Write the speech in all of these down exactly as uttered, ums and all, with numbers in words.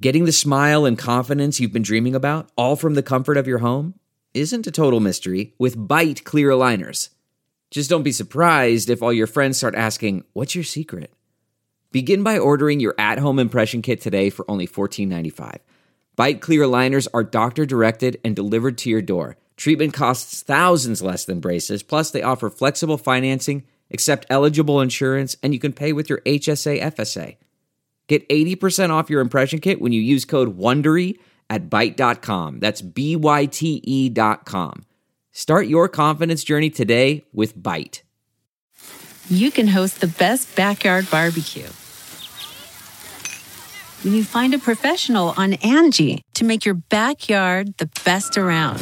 Getting the smile and confidence you've been dreaming about, all from the comfort of your home, isn't a total mystery with Byte clear aligners. Just don't be surprised if all your friends start asking, "What's your secret?" Begin by ordering your at-home impression kit today for only fourteen ninety-five. Byte clear aligners are doctor-directed and delivered to your door. Treatment costs thousands less than braces, plus they offer flexible financing, accept eligible insurance, and you can pay with your H S A F S A. Get eighty percent off your impression kit when you use code WONDERY at byte dot com. That's B Y T E dot com. Start your confidence journey today with Byte. You can host the best backyard barbecue when you find a professional on Angie to make your backyard the best around.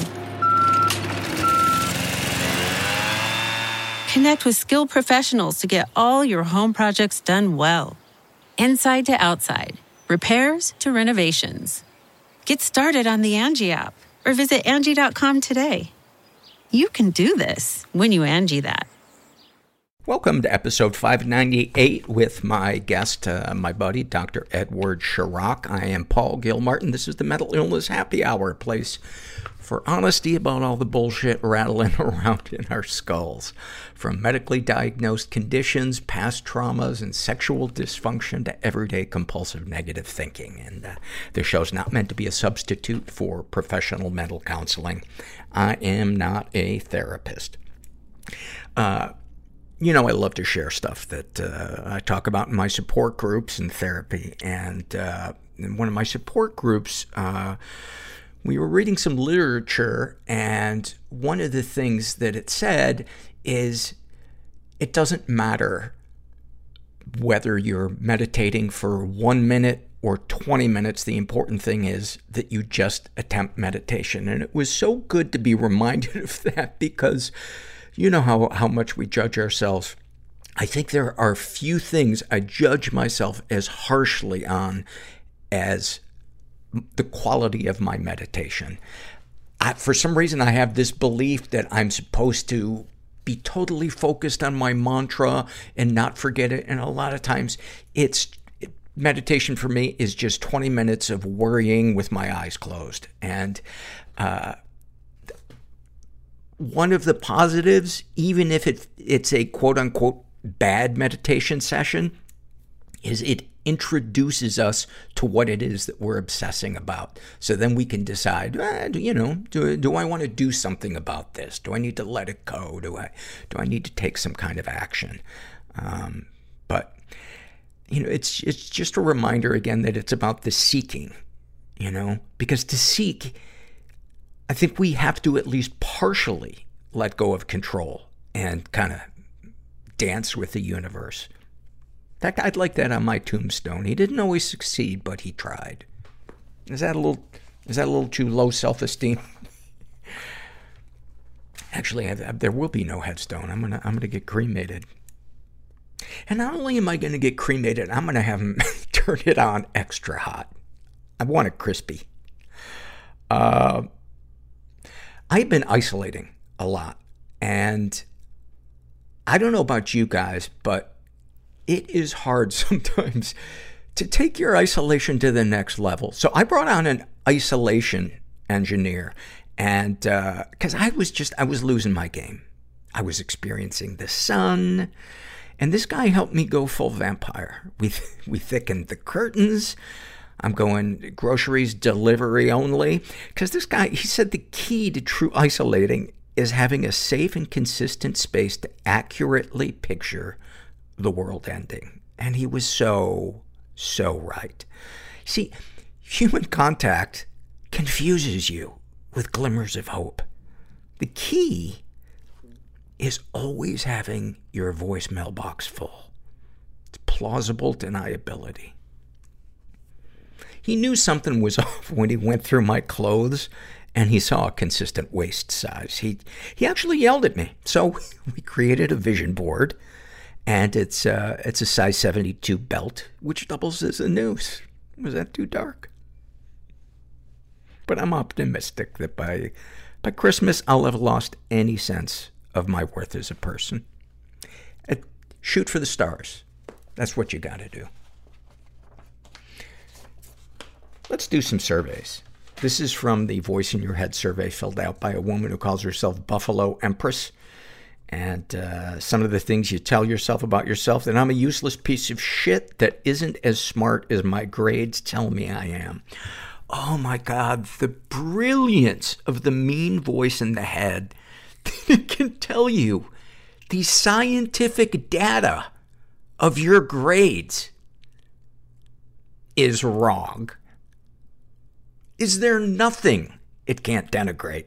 Connect with skilled professionals to get all your home projects done well. Inside to outside, repairs to renovations. Get started on the Angie app or visit Angie dot com today. You can do this when you Angie that. Welcome to episode five ninety-eight with my guest, uh, my buddy, Doctor Edward Chirac. I am Paul Gilmartin. This is the Mental Illness Happy Hour, place for honesty about all the bullshit rattling around in our skulls. From medically diagnosed conditions, past traumas, and sexual dysfunction to everyday compulsive negative thinking. And uh, this show's not meant to be a substitute for professional mental counseling. I am not a therapist. Uh, You know, I love to share stuff that uh, I talk about in my support groups and therapy. And uh, in one of my support groups, uh, we were reading some literature, and one of the things that it said is it doesn't matter whether you're meditating for one minute or twenty minutes. The important thing is that you just attempt meditation. And it was so good to be reminded of that, because you know how, how much we judge ourselves. I think there are few things I judge myself as harshly on as the quality of my meditation. I, for some reason, I have this belief that I'm supposed to be totally focused on my mantra and not forget it. And a lot of times it's it, meditation for me is just twenty minutes of worrying with my eyes closed. And, uh, one of the positives, even if it, it's a quote-unquote bad meditation session, is it introduces us to what it is that we're obsessing about. So then we can decide, eh, you know, do, do I want to do something about this? Do I need to let it go? Do I, do I need to take some kind of action? Um, but, you know, it's, it's just a reminder again that it's about the seeking, you know, because to seek, I think we have to at least partially let go of control and kind of dance with the universe. In fact, I'd like that on my tombstone. He didn't always succeed, but he tried. Is that a little, is that a little too low self-esteem? Actually, I, I, there will be no headstone. I'm gonna, I'm gonna get cremated. And not only am I gonna get cremated, I'm gonna have him turn it on extra hot. I want it crispy. Uh, I've been isolating a lot, and I don't know about you guys, but it is hard sometimes to take your isolation to the next level. So I brought on an isolation engineer, and uh, cause I was just, I was losing my game. I was experiencing the sun, and this guy helped me go full vampire. We, we thickened the curtains. I'm going groceries delivery only. Cause this guy, he said the key to true isolating is having a safe and consistent space to accurately picture the world ending. And he was so, so right. See, human contact confuses you with glimmers of hope. The key is always having your voicemail box full. It's plausible deniability. He knew something was off when he went through my clothes and he saw a consistent waist size. He, he actually yelled at me. So we created a vision board, and it's, uh, it's a size seventy-two belt, which doubles as a noose. Was that too dark? But I'm optimistic that by, by Christmas, I'll have lost any sense of my worth as a person. Uh, shoot for the stars. That's what you gotta do. let's do some surveys. This is from the Voice in Your Head survey filled out by a woman who calls herself Buffalo Empress. And uh, some of the things you tell yourself about yourself: that I'm a useless piece of shit that isn't as smart as my grades tell me I am. Oh my God, the brilliance of the mean voice in the head that can tell you the scientific data of your grades is wrong. Is there nothing it can't denigrate?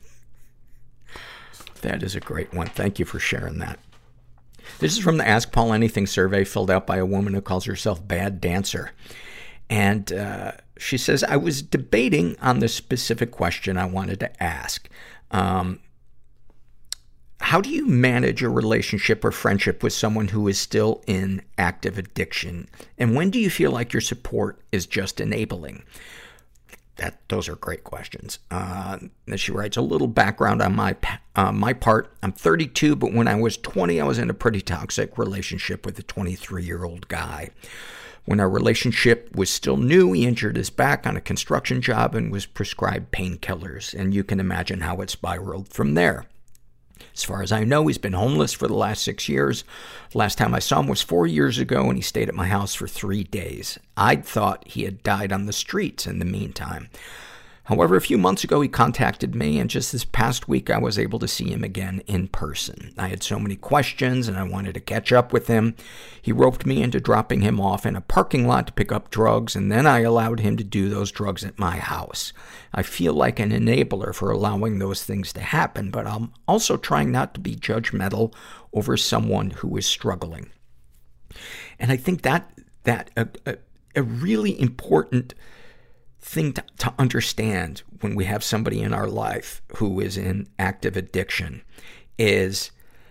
That is a great one. Thank you for sharing that. This is from the Ask Paul Anything survey filled out by a woman who calls herself Bad Dancer. And uh, she says, I was debating on the specific question I wanted to ask. Um, how do you manage a relationship or friendship with someone who is still in active addiction? And when do you feel like your support is just enabling? That, those are great questions. Uh, and she writes, a little background on my, uh, my part. I'm thirty-two, but when I was twenty, I was in a pretty toxic relationship with a twenty-three-year-old guy. When our relationship was still new, he injured his back on a construction job and was prescribed painkillers. And you can imagine how it spiraled from there. As far as I know, he's been homeless for the last six years. Last time I saw him was four years ago, and he stayed at my house for three days. I'd thought he had died on the streets in the meantime. However, a few months ago, he contacted me, and just this past week, I was able to see him again in person. I had so many questions, and I wanted to catch up with him. He roped me into dropping him off in a parking lot to pick up drugs, and then I allowed him to do those drugs at my house. I feel like an enabler for allowing those things to happen, but I'm also trying not to be judgmental over someone who is struggling. And I think that that a, a, a really important thing to, to understand when we have somebody in our life who is in active addiction is,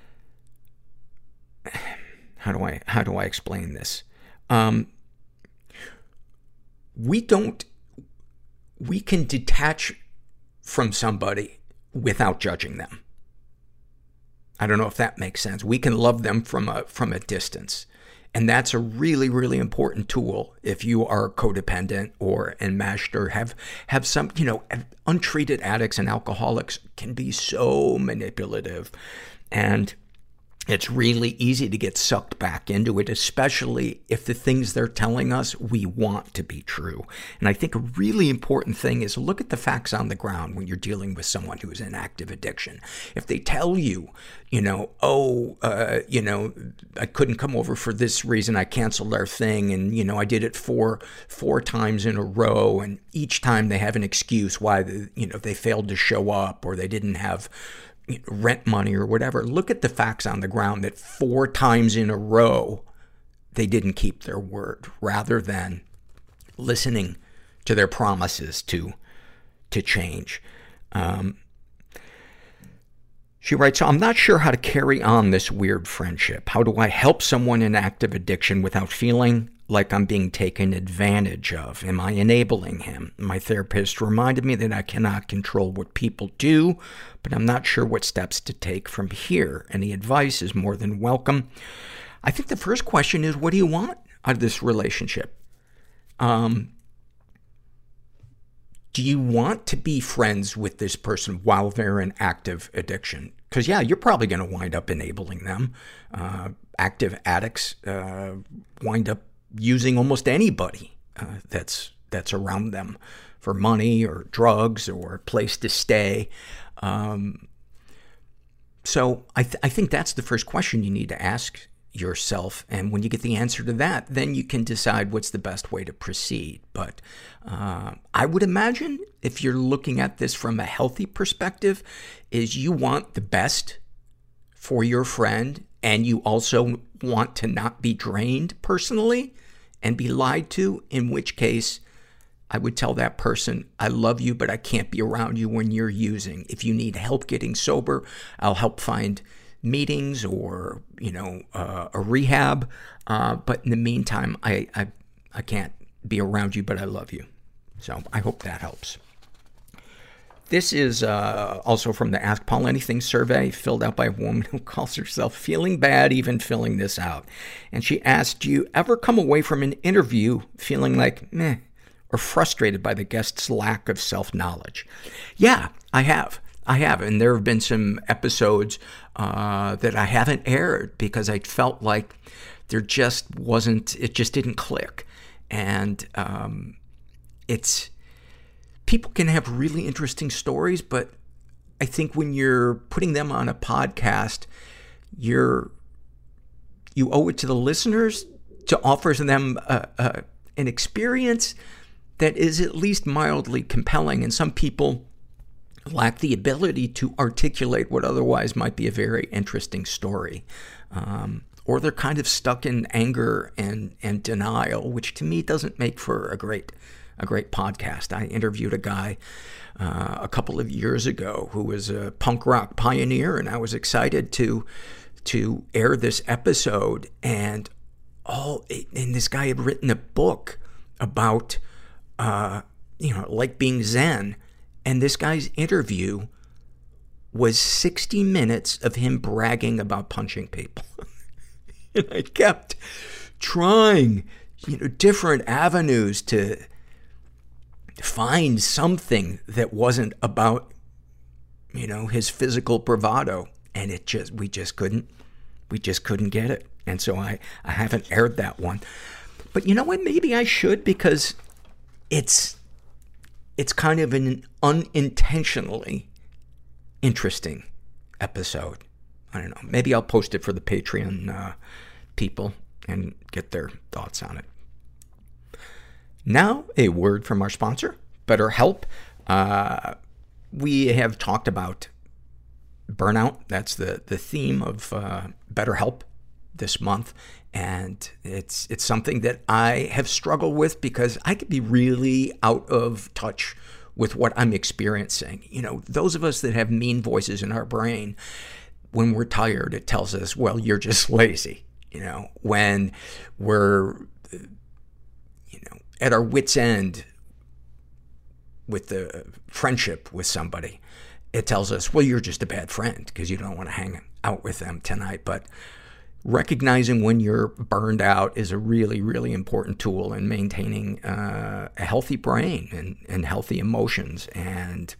how do I, how do I explain this? Um, we don't, we can detach from somebody without judging them. I don't know if that makes sense. We can love them from a, from a distance. And that's a really, really important tool if you are codependent or enmeshed or have, have some, you know, untreated addicts and alcoholics can be so manipulative. And it's really easy to get sucked back into it, especially if the things they're telling us we want to be true. And I think a really important thing is look at the facts on the ground when you're dealing with someone who is in active addiction. If they tell you, you know, oh, uh, you know, I couldn't come over for this reason, I canceled our thing, and, you know, I did it four, four times in a row, and each time they have an excuse why, the, you know, they failed to show up or they didn't have rent money or whatever. Look at the facts on the ground that four times in a row they didn't keep their word, rather than listening to their promises to to change. Um, she writes, so I'm not sure how to carry on this weird friendship. How do I help someone in active addiction without feeling like I'm being taken advantage of? Am I enabling him? My therapist reminded me that I cannot control what people do, but I'm not sure what steps to take from here. Any advice is more than welcome. I think the first question is, what do you want out of this relationship? Um, do you want to be friends with this person while they're in active addiction? Because, yeah, you're probably going to wind up enabling them. Uh, active addicts uh, wind up using almost anybody uh, that's that's around them for money or drugs or a place to stay. Um, so I, th- I think that's the first question you need to ask yourself. And when you get the answer to that, then you can decide what's the best way to proceed. But uh, I would imagine if you're looking at this from a healthy perspective, is you want the best for your friend, and you also want to not be drained personally and be lied to, in which case I would tell that person, I love you, but I can't be around you when you're using. If you need help getting sober, I'll help find meetings or, you know, uh, a rehab. Uh, but in the meantime, I, I, I can't be around you, but I love you. So I hope that helps. This is uh, also from the Ask Paul Anything survey, filled out by a woman who calls herself Feeling Bad Even Filling This Out. And she asked, do you ever come away from an interview feeling like, meh, or frustrated by the guest's lack of self-knowledge? Yeah, I have. I have. And there have been some episodes uh, that I haven't aired because I felt like there just wasn't, it just didn't click. And um, it's, people can have really interesting stories, but I think when you're putting them on a podcast, you're, you owe it to the listeners to offer them a, a, an experience that is at least mildly compelling. And some people lack the ability to articulate what otherwise might be a very interesting story. Um, or they're kind of stuck in anger and, and denial, which to me doesn't make for a great, a great podcast. I interviewed a guy uh, a couple of years ago who was a punk rock pioneer, and I was excited to, to air this episode. And all, and this guy had written a book about, uh, you know, like being Zen. And this guy's interview was sixty minutes of him bragging about punching people. And I kept trying, you know, different avenues to find something that wasn't about, you know, his physical bravado. And it just, we just couldn't, we just couldn't get it. And so I, I haven't aired that one. But you know what? Maybe I should, because it's, it's kind of an unintentionally interesting episode. I don't know. Maybe I'll post it for the Patreon uh, people and get their thoughts on it. Now, a word from our sponsor, BetterHelp. Uh, we have talked about burnout. That's the, the theme of uh, BetterHelp this month. And it's, it's something that I have struggled with because I could be really out of touch with what I'm experiencing. You know, those of us that have mean voices in our brain, when we're tired, it tells us, well, you're just lazy. You know, when we're, you know, at our wit's end with the friendship with somebody, it tells us, well, you're just a bad friend because you don't want to hang out with them tonight. But recognizing when you're burned out is a really, really important tool in maintaining uh, a healthy brain and, and healthy emotions. And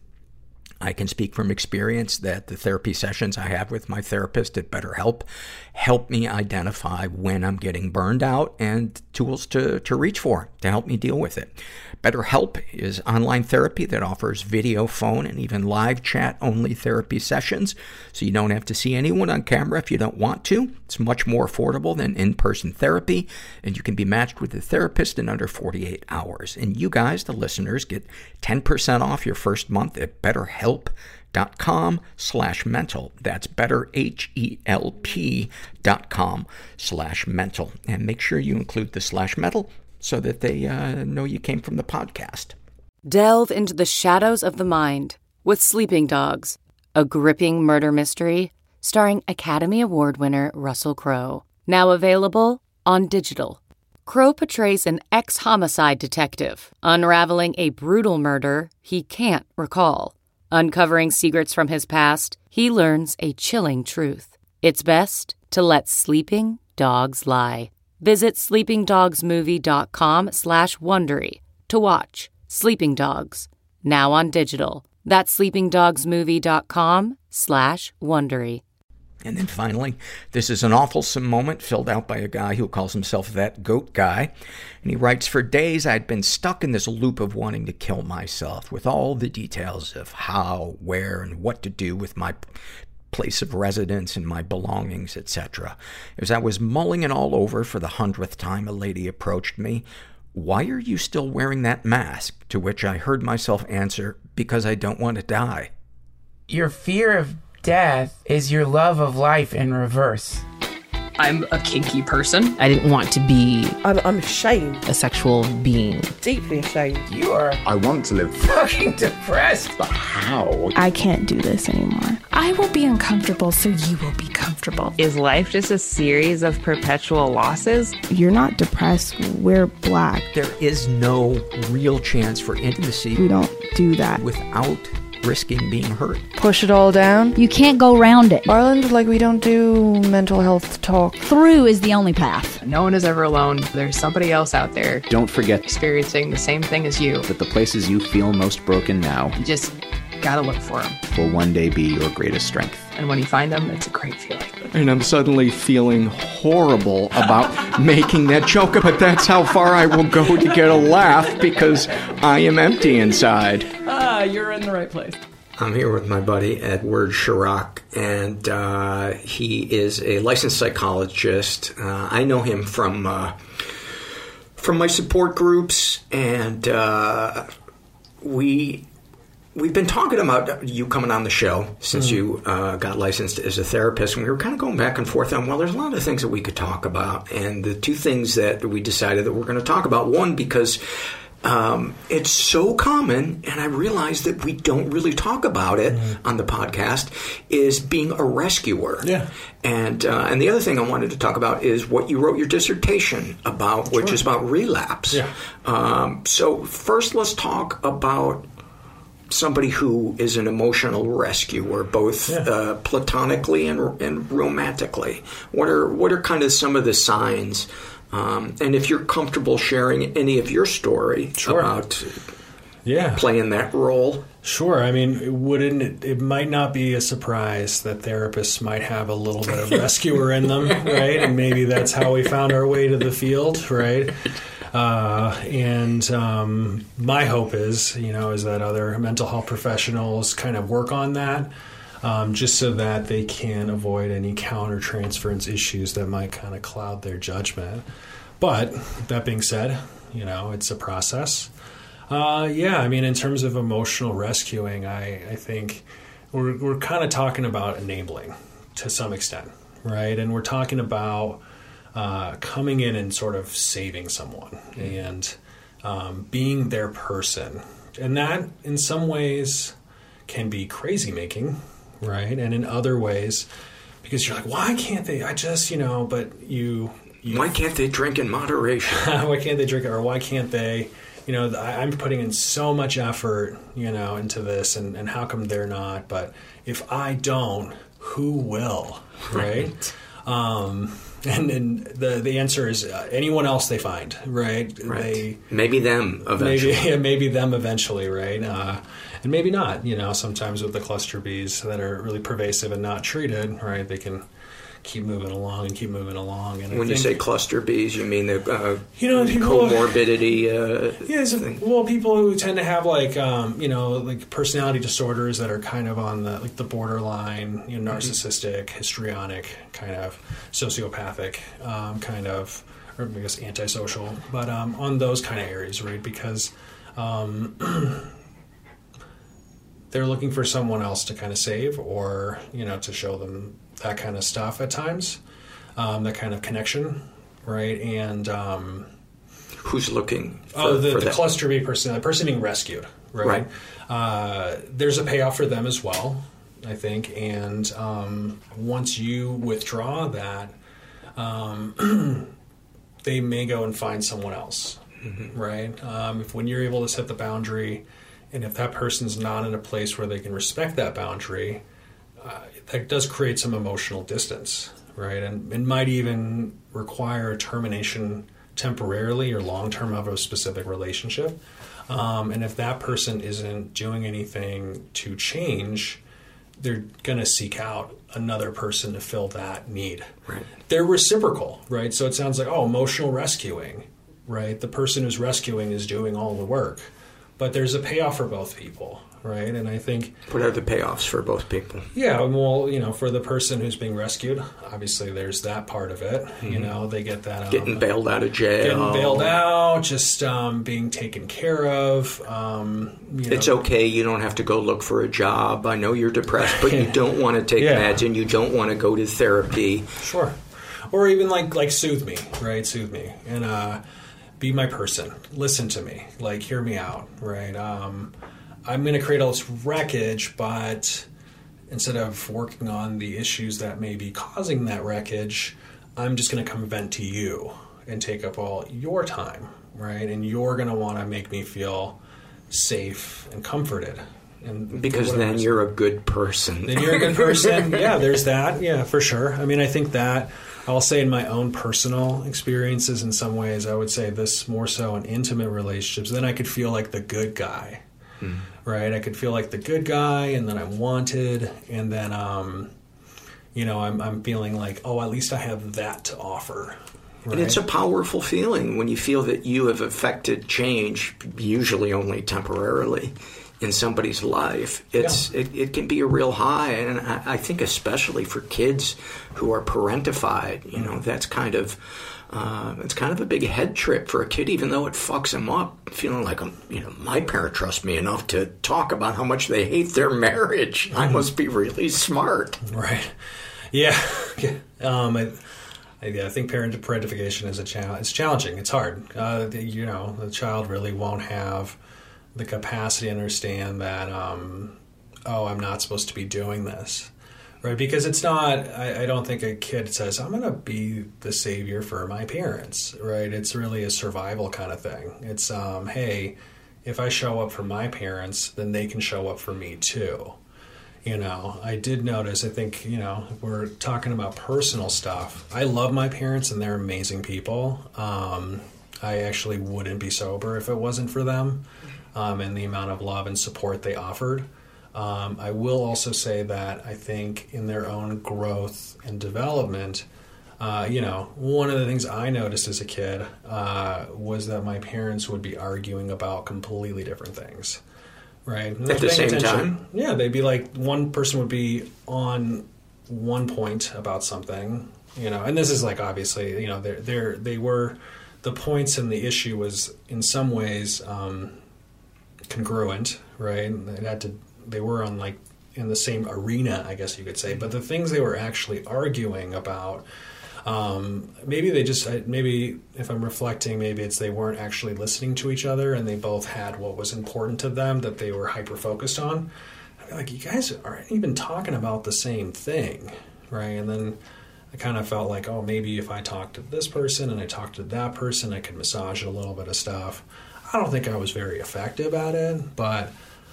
I can speak from experience that the therapy sessions I have with my therapist at BetterHelp help me identify when I'm getting burned out and tools to, to reach for to help me deal with it. BetterHelp is online therapy that offers video, phone, and even live chat-only therapy sessions, so you don't have to see anyone on camera if you don't want to. It's much more affordable than in-person therapy, and you can be matched with a therapist in under forty-eight hours. And you guys, the listeners, get ten percent off your first month at BetterHelp.com slash mental. That's better, H E L P dot com slash mental. And make sure you include the slash mental so that they uh, know you came from the podcast. Delve into the shadows of the mind with Sleeping Dogs, a gripping murder mystery starring Academy Award winner Russell Crowe. Now available on digital. Crowe portrays an ex-homicide detective unraveling a brutal murder he can't recall. Uncovering secrets from his past, he learns a chilling truth. It's best to let sleeping dogs lie. Visit sleepingdogsmovie.com slash Wondery to watch Sleeping Dogs, now on digital. That's sleepingdogsmovie.com slash Wondery. And then finally, this is an awfulsome moment filled out by a guy who calls himself That Goat Guy. And he writes, for days I'd been stuck in this loop of wanting to kill myself with all the details of how, where, and what to do with my place of residence and my belongings, et cetera. As I was mulling it all over for the hundredth time, a lady approached me. Why are you still wearing that mask? To which I heard myself answer, because I don't want to die. Your fear of death is your love of life in reverse. I'm a kinky person. I didn't want to be I'm, I'm ashamed. a sexual being. Deeply ashamed. You are I want to live. fucking depressed. But how? I can't do this anymore. I will be uncomfortable, so you will be comfortable. Is life just a series of perpetual losses? You're not depressed. We're black. There is no real chance for intimacy. We don't do that. Without risking being hurt. Push it all down. You can't go around it. Ireland, like, we don't do mental health talk. Through is the only path. No one is ever alone. There's somebody else out there. Don't forget experiencing the same thing as you. that the places you feel most broken now, You just gotta look for them. will one day be your greatest strength. And when you find them, it's a great feeling. And I'm suddenly feeling horrible about making that joke, but that's how far I will go to get a laugh because I am empty inside. Ah, you're in the right place. I'm here with my buddy Edward Chirac, and uh, he is a licensed psychologist. Uh, I know him from uh, from my support groups, and uh, we we've been talking about you coming on the show since mm-hmm. you uh, got licensed as a therapist, and we were kind of going back and forth on, well, there's a lot of things that we could talk about, and the two things that we decided that we're going to talk about, one, because Um, it's so common, and I realize that we don't really talk about it mm-hmm. on the podcast, is being a rescuer. Yeah. And uh, and the other thing I wanted to talk about is what you wrote your dissertation about, which sure. is about relapse. Yeah. Um, so first, let's talk about somebody who is an emotional rescuer, both yeah. uh, platonically and and romantically. What are what are kind of some of the signs? Um, and if you're comfortable sharing any of your story sure. about yeah. playing that role. Sure. I mean, wouldn't it, it might not be a surprise that therapists might have a little bit of rescuer in them, right? And maybe that's how we found our way to the field, right? Uh, and um, my hope is, you know, is that other mental health professionals kind of work on that. Um, just so that they can avoid any counter-transference issues that might kind of cloud their judgment. But that being said, you know, it's a process. Uh, yeah, I mean, in terms of emotional rescuing, I, I think we're we're kind of talking about enabling to some extent, right? And we're talking about uh, coming in and sort of saving someone and um, being their person. And that, in some ways, can be crazy-making, right? And in other ways, because you're like, why can't they? I just, you know, but you... you why can't they drink in moderation? Why can't they drink it? Or why can't they, you know, I, I'm putting in so much effort, you know, into this, and, and how come they're not? But if I don't, who will, right? right. Um, and, and the the answer is uh, anyone else they find, right? Right. They, maybe them eventually. Maybe, yeah, maybe them eventually, right? Uh, and maybe not, you know, sometimes with the cluster Bs that are really pervasive and not treated, right, they can keep moving along and keep moving along. And when I you think, say cluster Bs, you mean the uh, you know, people, comorbidity uh, yeah, so, thing? Well, people who tend to have like, um, you know, like personality disorders that are kind of on the like the borderline, you know, narcissistic, histrionic, kind of sociopathic, um, kind of, or I guess antisocial, but um, on those kind of areas, right, because um, they're looking for someone else to kind of save or, you know, to show them that kind of stuff at times, um, that kind of connection, right? And um, who's looking for, oh, the, for the that? cluster B person, the person being rescued, right? Right. Uh, there's a payoff for them as well, I think. And um, once you withdraw that, um, they may go and find someone else, mm-hmm. right? Um, if when you're able to set the boundary, and if that person's not in a place where they can respect that boundary, uh, that does create some emotional distance, right? And it might even require a termination temporarily or long-term of a specific relationship. Um, and if that person isn't doing anything to change, they're going to seek out another person to fill that need. Right. They're reciprocal, right? So it sounds like, oh, emotional rescuing, right? The person who's rescuing is doing all the work. But there's a payoff for both people, right? And I think... What are the payoffs for both people? Yeah, well, you know, for the person who's being rescued, obviously there's that part of it. Mm-hmm. You know, they get that... Um, getting bailed out of jail. Getting bailed out, just um, being taken care of. Um, you know. It's okay, you don't have to go look for a job. I know you're depressed, but you don't want to take yeah. meds and you don't want to go to therapy. Sure. Or even like, like soothe me, right? Soothe me. And... uh be my person. Listen to me. Like, hear me out, right? Um, I'm going to create all this wreckage, but instead of working on the issues that may be causing that wreckage, I'm just going to come vent to you and take up all your time, right? And you're going to want to make me feel safe and comforted. And because then you're a good person. Then you're a good person. Yeah, there's that. Yeah, for sure. I mean, I think that I'll say in my own personal experiences, in some ways, I would say this more so in intimate relationships. Then I could feel like the good guy, mm. right? I could feel like the good guy, and then I'm wanted, and then, um, you know, I'm, I'm feeling like, oh, at least I have that to offer. Right? And it's a powerful feeling when you feel that you have affected change, usually only temporarily, in somebody's life. It's yeah. it, it can be a real high, and I, I think especially for kids who are parentified, you know, that's kind of uh, it's kind of a big head trip for a kid, even though it fucks them up, feeling like, um, you know, my parent trusts me enough to talk about how much they hate their marriage. Mm-hmm. I must be really smart. Right. Yeah. um, I, I, I think parent parentification is a challenge. It's challenging. It's hard. Uh, the, you know, the child really won't have the capacity to understand that, um, oh, I'm not supposed to be doing this, right? Because it's not, I, I don't think a kid says, I'm going to be the savior for my parents, right? It's really a survival kind of thing. It's, um, hey, if I show up for my parents, then they can show up for me too. You know, I did notice, I think, you know, if we're talking about personal stuff, I love my parents and they're amazing people. Um, I actually wouldn't be sober if it wasn't for them. Um, and the amount of love and support they offered. Um, I will also say that I think in their own growth and development, uh, you know, one of the things I noticed as a kid uh, was that my parents would be arguing about completely different things, right? At the same time? Yeah, they'd be like, one person would be on one point about something, you know, and this is like, obviously, you know, they're, they're, they were, the points and the issue was in some ways, um, congruent, right? It had to, they were on like in the same arena, I guess you could say, but the things they were actually arguing about, um, maybe they just, maybe if I'm reflecting, maybe it's they weren't actually listening to each other and they both had what was important to them that they were hyper-focused on. I'd be like, you guys aren't even talking about the same thing, right? And then I kind of felt like, oh, maybe if I talked to this person and I talked to that person, I could massage a little bit of stuff. I don't think I was very effective at it, but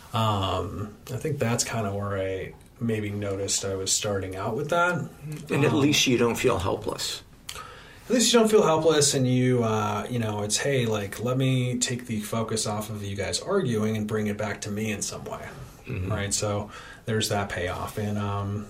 um, I think that's kind of where I maybe noticed I was starting out with that. And at um, least you don't feel helpless. At least you don't feel helpless, and you, uh, you know, it's, hey, like, let me take the focus off of you guys arguing and bring it back to me in some way, mm-hmm. right? So there's that payoff, and um,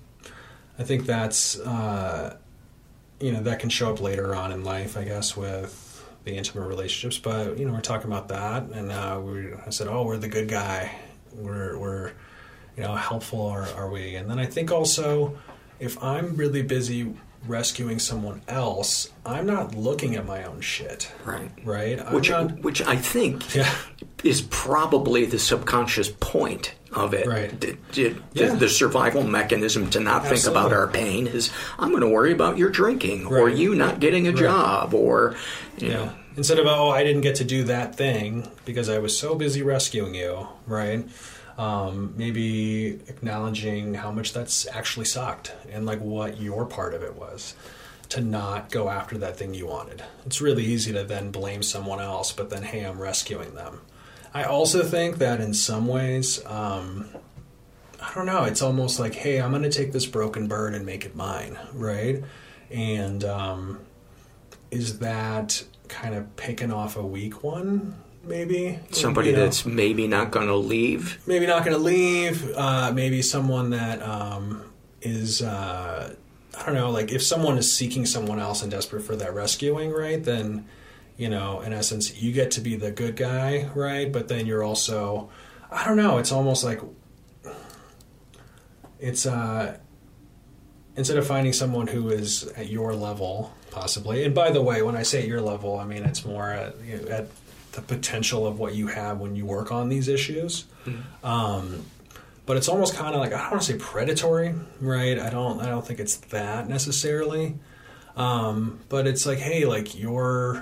I think that's, uh, you know, that can show up later on in life, I guess, with the intimate relationships, but you know, we're talking about that, and uh, we I said, oh, we're the good guy, we're we're you know, helpful are, are we? And then I think also, if I'm really busy rescuing someone else, I'm not looking at my own shit, right? Right, I'm which not, which I think yeah. is probably the subconscious point of it. Right. The, the, yeah. the survival mechanism to not Absolutely. think about our pain is, I'm going to worry about your drinking, right. or you not getting a right. job, or, you yeah. know. Instead of, oh, I didn't get to do that thing because I was so busy rescuing you, right? Um, maybe acknowledging how much that's actually sucked and like what your part of it was to not go after that thing you wanted. It's really easy to then blame someone else, but then, hey, I'm rescuing them. I also think that in some ways, um, I don't know, it's almost like, hey, I'm going to take this broken bird and make it mine, right? And um, is that kind of picking off a weak one, maybe? Somebody you know, that's maybe not going to leave? Maybe not going to leave. Uh, maybe someone that um, is, uh, I don't know, like if someone is seeking someone else and desperate for that rescuing, right, then, you know, in essence, you get to be the good guy, right? But then you're also, I don't know, it's almost like, it's, uh, instead of finding someone who is at your level, possibly, and by the way, when I say at your level, I mean it's more at, you know, at the potential of what you have when you work on these issues. Mm-hmm. Um, but it's almost kind of like, I don't want to say predatory, right? I don't, I don't think it's that necessarily. Um, but it's like, hey, like you're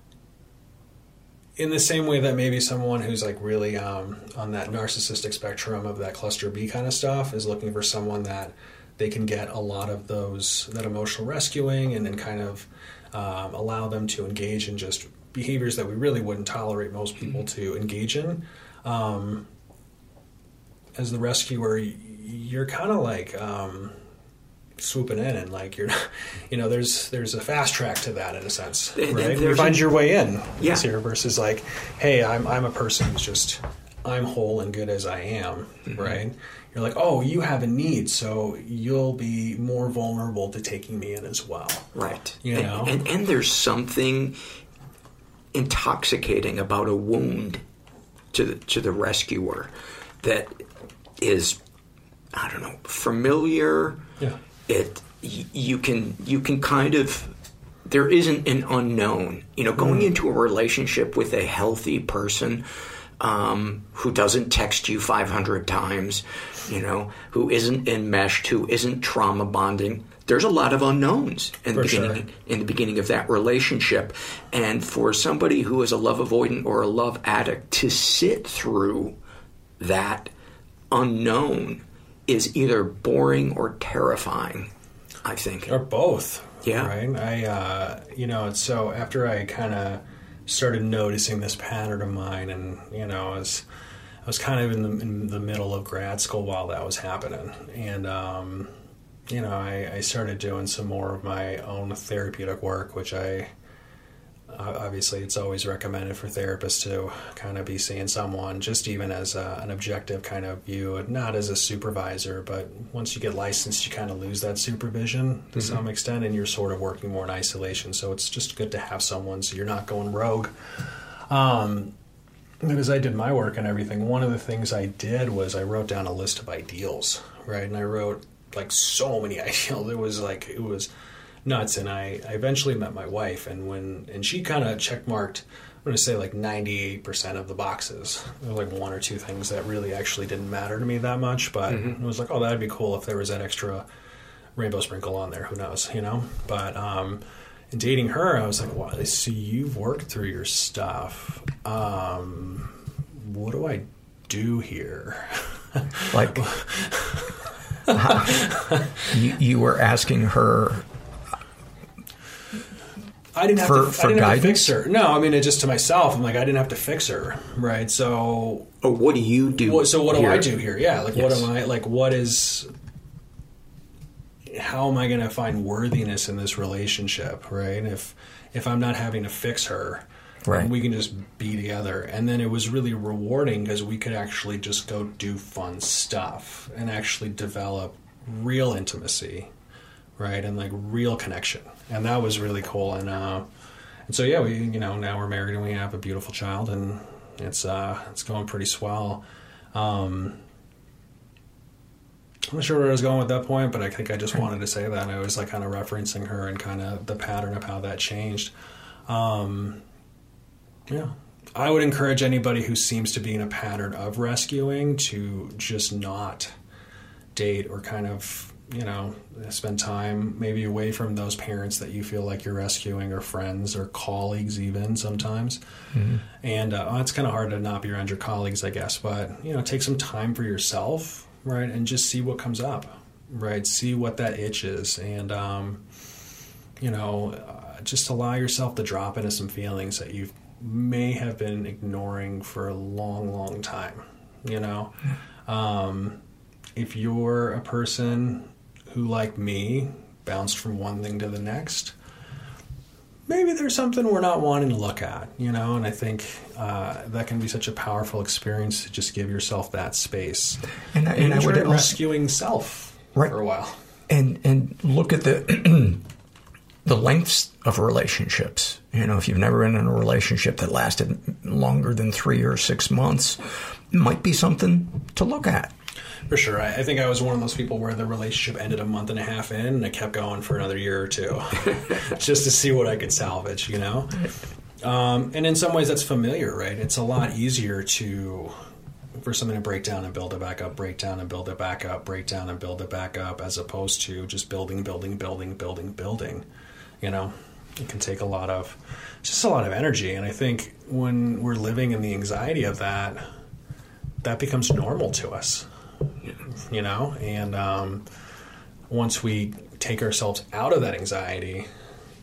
in the same way that maybe someone who's like really um, on that narcissistic spectrum of that cluster B kind of stuff is looking for someone that they can get a lot of those, that emotional rescuing and then kind of um, allow them to engage in just behaviors that we really wouldn't tolerate most people to engage in. Um, as the rescuer, you're kind of like um, swooping in, and like you're, you know, there's there's a fast track to that in a sense, right? You find your way in, yeah. Here versus like, hey, I'm I'm a person who's just I'm whole and good as I am, mm-hmm. right? You're like, oh, you have a need, so you'll be more vulnerable to taking me in as well, right? You and, know, and and there's something intoxicating about a wound to the, to the rescuer that is, I don't know, familiar. Yeah. It you can you can kind of, there isn't an unknown. You know, going mm. into a relationship with a healthy person um, who doesn't text you five hundred times, you know, who isn't enmeshed, who isn't trauma bonding. There's a lot of unknowns in the for beginning sure. in the beginning of that relationship, and for somebody who is a love avoidant or a love addict to sit through that unknown is either boring or terrifying, I think. Or both. Yeah. Right? I, uh, you know, so after I kind of started noticing this pattern of mine, and, you know, I was, I was kind of in the, in the middle of grad school while that was happening. And, um, you know, I, I started doing some more of my own therapeutic work, which I, obviously it's always recommended for therapists to kind of be seeing someone just even as a, an objective kind of view, not as a supervisor, but once you get licensed, you kind of lose that supervision to mm-hmm. some extent, and you're sort of working more in isolation. So it's just good to have someone so you're not going rogue. Um, and as I did my work and everything, one of the things I did was I wrote down a list of ideals, right? And I wrote like so many ideals. It was like, it was nuts. And I, I eventually met my wife, and when and she kind of checkmarked, I'm going to say like ninety-eight percent of the boxes. There were like one or two things that really actually didn't matter to me that much, but mm-hmm. it was like, oh, that'd be cool if there was that extra rainbow sprinkle on there. Who knows, you know? But um, in dating her, I was like, wow, so you've worked through your stuff. Um, what do I do here? Like, you, you were asking her. I didn't have, for, to, for I didn't have to guidance? fix her. No, I mean, it just to myself. I'm like, I didn't have to fix her, right? So, oh, what do you do? What, so, what here? do I do here? Yeah, like, yes. what am I like? What is? How am I going to find worthiness in this relationship, right? If if I'm not having to fix her, right, we can just be together. And then it was really rewarding because we could actually just go do fun stuff and actually develop real intimacy. Right, and like real connection, and that was really cool. And uh, and so yeah, we you know now we're married and we have a beautiful child, and it's uh, it's going pretty swell. Um, I'm not sure where I was going with that point, but I think I just wanted to say that. I was like kind of referencing her and kind of the pattern of how that changed. Um, yeah, I would encourage anybody who seems to be in a pattern of rescuing to just not date or kind of, you know, spend time maybe away from those parents that you feel like you're rescuing, or friends or colleagues even sometimes. Mm-hmm. And uh, well, it's kind of hard to not be around your colleagues, I guess. But, you know, take some time for yourself, right, and just see what comes up, right? See what that itch is. And, um, you know, uh, just allow yourself to drop into some feelings that you may have been ignoring for a long, long time, you know? Um, if you're a person who, like me, bounced from one thing to the next, maybe there's something we're not wanting to look at, you know? And I think uh, that can be such a powerful experience to just give yourself that space. And I, and and I would rescuing self right. for a while. And and look at the the lengths of relationships. You know, if you've never been in a relationship that lasted longer than three or six months, it might be something to look at. For sure. I, I think I was one of those people where the relationship ended a month and a half in, and I kept going for another year or two just to see what I could salvage, you know? Um, and in some ways that's familiar, right? It's a lot easier to for something to break down and build it back up, break down and build it back up, break down and build it back up, as opposed to just building, building, building, building, building. You know, it can take a lot of, just a lot of energy. And I think when we're living in the anxiety of that, that becomes normal to us. You know, and um, once we take ourselves out of that anxiety,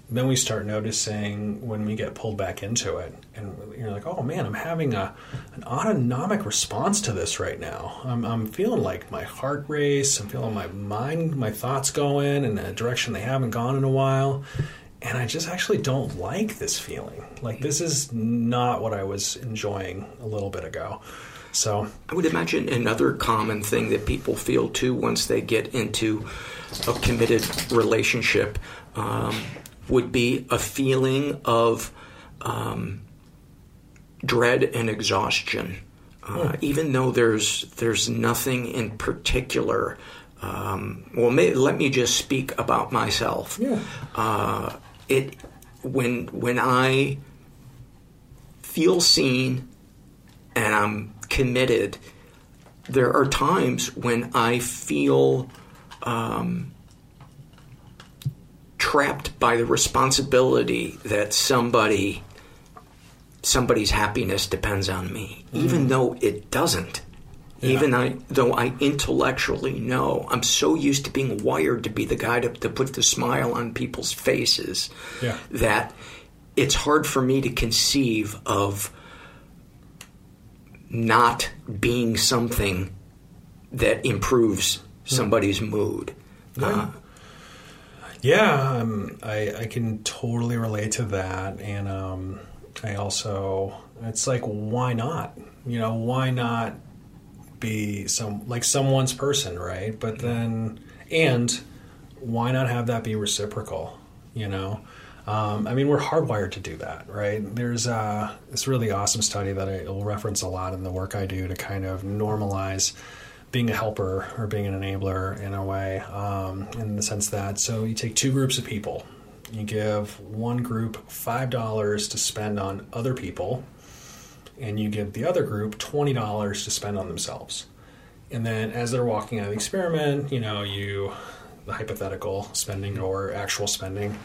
then we start noticing when we get pulled back into it, and you're like, oh man, I'm having a an autonomic response to this right now. I'm, I'm feeling like my heart race. I'm feeling my mind, my thoughts going in a direction they haven't gone in a while. And I just actually don't like this feeling. Like, this is not what I was enjoying a little bit ago. So I would imagine another common thing that people feel too once they get into a committed relationship um, would be a feeling of um, dread and exhaustion. Uh, mm. Even though there's there's nothing in particular. Um, well, may, let me just speak about myself. Yeah. Uh, it when when I feel seen and I'm committed, there are times when I feel um, trapped by the responsibility that somebody somebody's happiness depends on me, mm. even though it doesn't. Yeah. Even I, though I intellectually know, I'm so used to being wired to be the guy to, to put the smile on people's faces, yeah. that it's hard for me to conceive of not being something that improves somebody's mood. Yeah, uh, yeah um, I, I can totally relate to that. And um, I also, it's like, why not? You know, why not be some like someone's person, right? But then, and why not have that be reciprocal, you know? Um, I mean, we're hardwired to do that, right? There's uh, this really awesome study that I will reference a lot in the work I do to kind of normalize being a helper or being an enabler in a way, um, in the sense that, so you take two groups of people. You give one group five dollars to spend on other people, and you give the other group twenty dollars to spend on themselves. And then as they're walking out of the experiment, you know, you, the hypothetical spending or actual spending,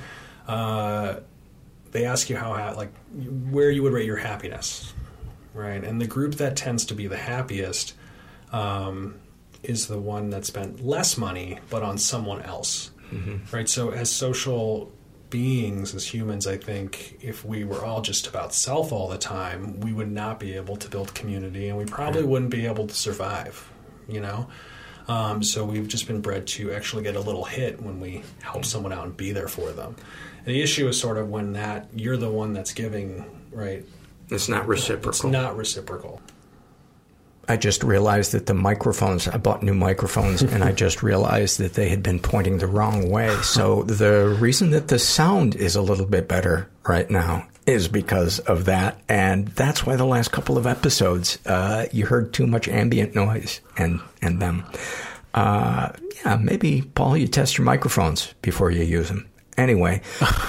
Uh, they ask you how, like, where you would rate your happiness, right? And the group that tends to be the happiest um, is the one that spent less money, but on someone else, mm-hmm. right? So as social beings, as humans, I think if we were all just about self all the time, we would not be able to build community, and we probably wouldn't be able to survive, you know? Um, so we've just been bred to actually get a little hit when we help someone out and be there for them. And the issue is sort of when that you're the one that's giving, right? It's not reciprocal. It's not reciprocal. I just realized that the microphones, I bought new microphones, and I just realized that they had been pointing the wrong way. So the reason that the sound is a little bit better right now is because of that. And that's why the last couple of episodes, uh, you heard too much ambient noise and, and them. Uh, yeah, maybe, Paul, you test your microphones before you use them. Anyway,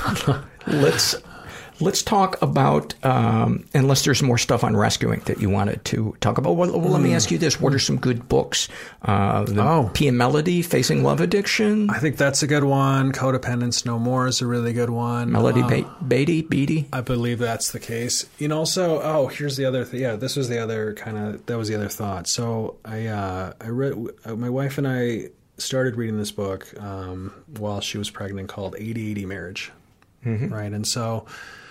let's let's talk about, um, unless there's more stuff on rescuing that you wanted to talk about. Well, well let me ask you this. What are some good books? Uh, the oh. P and Melody, Facing Love Addiction. I think that's a good one. Codependence No More is a really good one. Melody um, ba- Beatty? Beatty? I believe that's the case. And also, oh, here's the other thing. Yeah, this was the other kind of, that was the other thought. So I, uh, I read, my wife and I started reading this book um, while she was pregnant called eighty eighty Marriage. Mm-hmm. Right. And so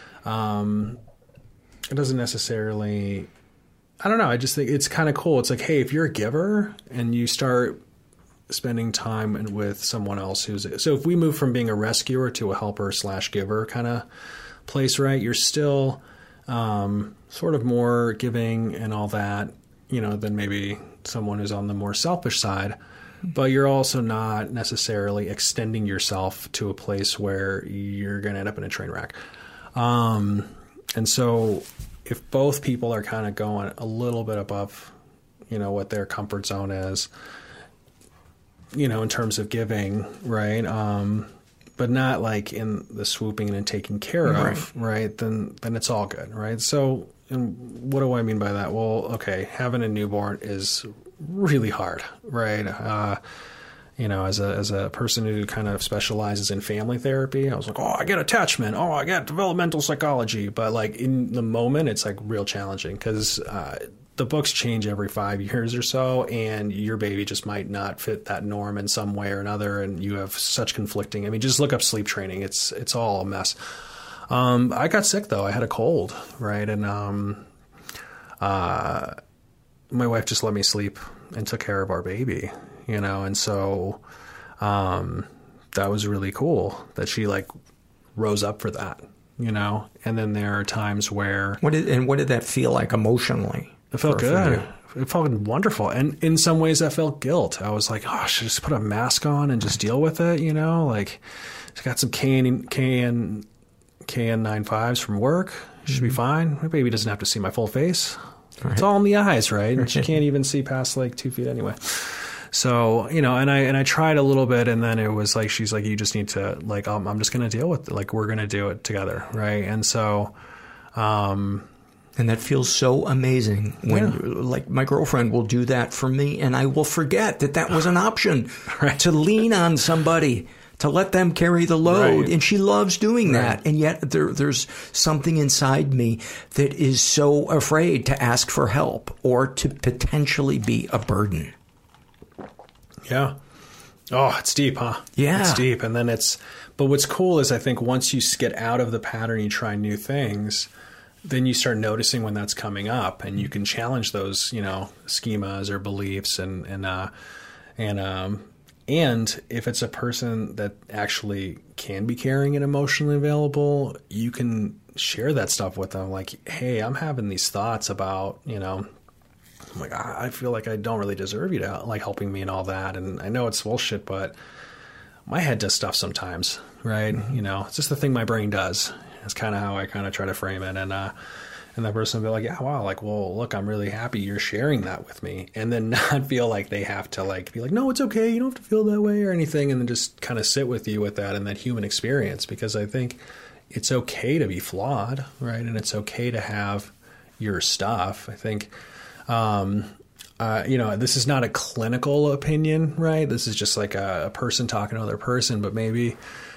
um, it doesn't necessarily, I don't know. I just think it's kind of cool. It's like, hey, if you're a giver and you start spending time with someone else who's, so if we move from being a rescuer to a helper slash giver kind of place, right, you're still um, sort of more giving and all that, you know, than maybe someone who's on the more selfish side. But you're also not necessarily extending yourself to a place where you're going to end up in a train wreck. Um, and so if both people are kind of going a little bit above, you know, what their comfort zone is, you know, in terms of giving, right, um, but not like in the swooping in and taking care of, right, right then, then it's all good, right? So and what do I mean by that? Well, okay, having a newborn is really hard, right? Uh, you know, as a as a person who kind of specializes in family therapy, I was like, oh, I get attachment. Oh, I get developmental psychology. But like in the moment, it's like real challenging because uh, the books change every five years or so, and your baby just might not fit that norm in some way or another, and you have such conflicting. I mean, just look up sleep training. It's it's all a mess. Um, I got sick though. I had a cold, right, and um, uh, my wife just let me sleep and took care of our baby, you know, and so um, that was really cool that she like rose up for that, you know. And then there are times where what did and what did that feel like emotionally? It felt good. It felt wonderful. And in some ways I felt guilt. I was like, oh, I should just put a mask on and just deal with it, you know? Like, I got some K N, K N, K N ninety-fives from work. Should mm-hmm. be fine. My baby doesn't have to see my full face. Right. It's all in the eyes, right? And she can't even see past like two feet anyway. So, you know, and I and I tried a little bit, and then it was like, she's like, you just need to, like, um, I'm just going to deal with it. Like, we're going to do it together, right? And so... um And that feels so amazing when, yeah. like, my girlfriend will do that for me, and I will forget that that was an option, right. to lean on somebody, to let them carry the load. Right. And she loves doing right. that. And yet there, there's something inside me that is so afraid to ask for help or to potentially be a burden. Yeah. Oh, it's deep, huh? Yeah. It's deep. And then it's, but what's cool is I think once you get out of the pattern, you try new things, then you start noticing when that's coming up, and you can challenge those, you know, schemas or beliefs, and and uh, and um, and if it's a person that actually can be caring and emotionally available, you can share that stuff with them. Like, hey, I'm having these thoughts about, you know, I'm like, I feel like I don't really deserve you to like helping me and all that, and I know it's bullshit, but my head does stuff sometimes, right? Mm-hmm. You know, it's just the thing my brain does. That's kind of how I kind of try to frame it. And, uh, and that person will be like, yeah, wow. Like, well, look, I'm really happy you're sharing that with me. And then not feel like they have to like, be like, no, it's okay. You don't have to feel that way or anything. And then just kind of sit with you with that and that human experience, because I think it's okay to be flawed, right? And it's okay to have your stuff. I think, um, uh, you know, this is not a clinical opinion, right? This is just like a, a person talking to another person, but maybe,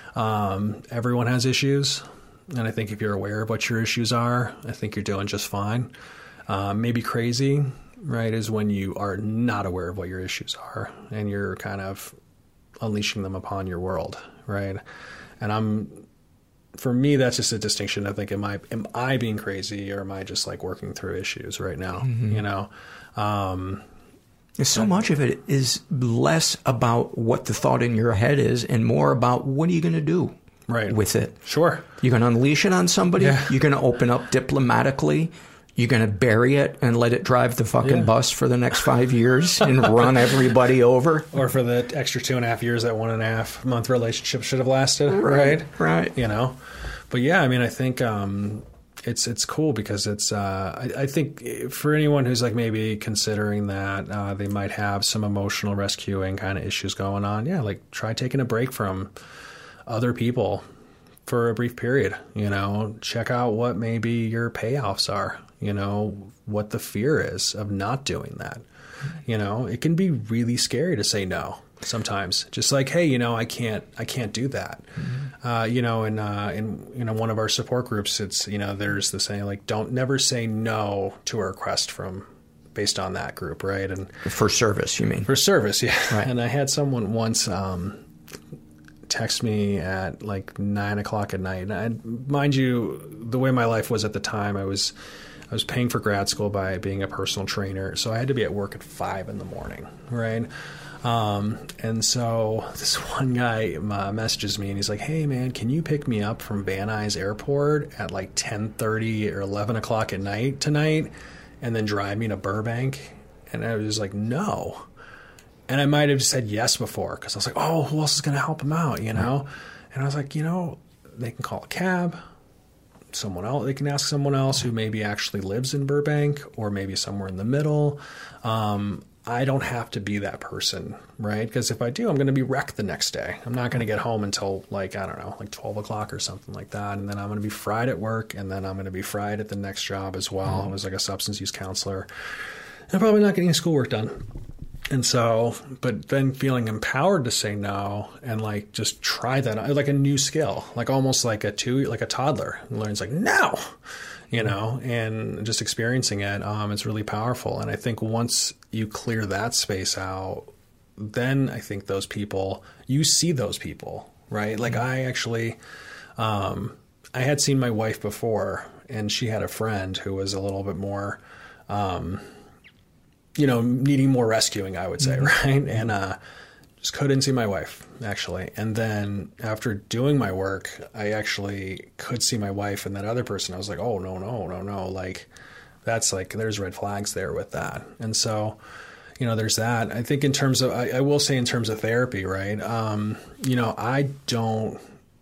um, everyone has issues. And I think if you're aware of what your issues are, I think you're doing just fine. Uh, maybe crazy, right, is when you are not aware of what your issues are and you're kind of unleashing them upon your world, right? And I'm, for me, that's just a distinction. I think, am I am I being crazy, or am I just like working through issues right now? Mm-hmm. You know, um, so much of it is less about what the thought in your head is and more about what are you going to do. Right. With it. Sure. You're going to unleash it on somebody. Yeah. You're going to open up diplomatically. You're going to bury it and let it drive the fucking yeah. bus for the next five years and run everybody over. Or for the extra two and a half years that one and a half month relationship should have lasted. Right. Right. right. You know, but yeah, I mean, I think um, it's it's cool because it's uh, I, I think for anyone who's like maybe considering that uh, they might have some emotional rescuing kind of issues going on. Yeah. Like try taking a break from other people for a brief period, you know, check out what maybe your payoffs are, you know, what the fear is of not doing that. You know, it can be really scary to say no sometimes, just like, hey, you know, I can't, I can't do that. Mm-hmm. Uh, you know, in, uh, in, you know, one of our support groups, it's, you know, there's the saying like, don't never say no to a request from based on that group. Right. And for service, you mean? For service. Yeah. Right. And I had someone once, um, text me at like nine o'clock at night. And mind you, the way my life was at the time, I was I was paying for grad school by being a personal trainer, so I had to be at work at five in the morning, right? Um, and so this one guy uh, messages me and he's like, "Hey man, can you pick me up from Van Nuys Airport at like ten thirty or eleven o'clock at night tonight, and then drive me to Burbank?" And I was just like, "No." And I might have said yes before because I was like, oh, who else is going to help him out, you know? And I was like, you know, they can call a cab, someone else. They can ask someone else who maybe actually lives in Burbank or maybe somewhere in the middle. Um, I don't have to be that person, right? Because if I do, I'm going to be wrecked the next day. I'm not going to get home until like, I don't know, like twelve o'clock or something like that. And then I'm going to be fried at work, and then I'm going to be fried at the next job as well. Mm-hmm. I was like a substance use counselor. I'm probably not getting schoolwork done. And so, but then feeling empowered to say no and like just try that, like a new skill, like almost like a two, like a toddler learns like, no, you know, and just experiencing it, um, it's really powerful. And I think once you clear that space out, then I think those people, you see those people, right? Like I actually, um, I had seen my wife before, and she had a friend who was a little bit more, um, you know, needing more rescuing, I would say, mm-hmm. right? And uh, just couldn't see my wife, actually. And then after doing my work, I actually could see my wife and that other person. I was like, oh, no, no, no, no. Like, that's like, there's red flags there with that. And so, you know, there's that. I think in terms of, I, I will say in terms of therapy, right? Um, you know, I don't,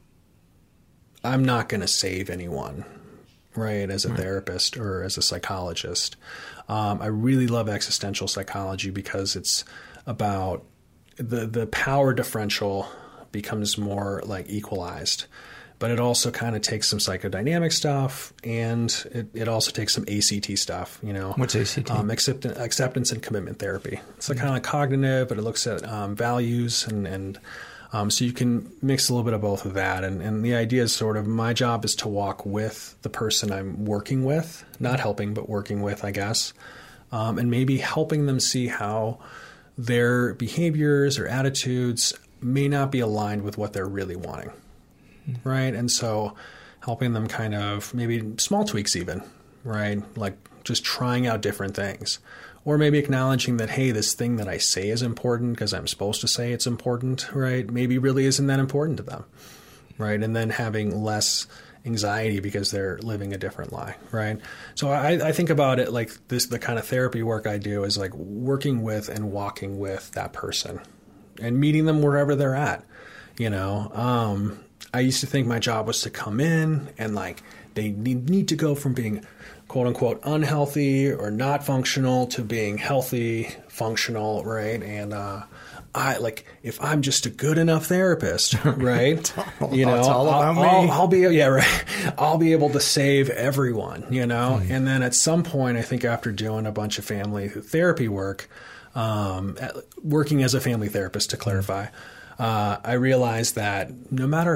I'm not going to save anyone, right, as a right. therapist or as a psychologist. Um, I really love existential psychology because it's about the the power differential becomes more like equalized, but it also kind of takes some psychodynamic stuff, and it, it also takes some A C T stuff, you know. What's A C T? Um, accept, acceptance and commitment therapy. It's like mm-hmm. kind of cognitive, but it looks at um, values and, and um, so you can mix a little bit of both of that. And, and the idea is sort of my job is to walk with the person I'm working with, not helping, but working with, I guess, um, and maybe helping them see how their behaviors or attitudes may not be aligned with what they're really wanting, mm-hmm. right? And so helping them kind of maybe small tweaks even, right? Like just trying out different things. Or maybe acknowledging that, hey, this thing that I say is important because I'm supposed to say it's important, right? Maybe really isn't that important to them, right? And then having less anxiety because they're living a different lie, right? So I, I think about it like this, the kind of therapy work I do is like working with and walking with that person and meeting them wherever they're at, you know? Um, I used to think my job was to come in and like they need, need to go from being quote unquote unhealthy or not functional to being healthy, functional, right? And uh, I like if I'm just a good enough therapist, right? you know, it's all about I'll, me. I'll, I'll be yeah, right. I'll be able to save everyone, you know. Hmm. And then at some point, I think after doing a bunch of family therapy work, um, at, working as a family therapist, to clarify, uh, I realized that no matter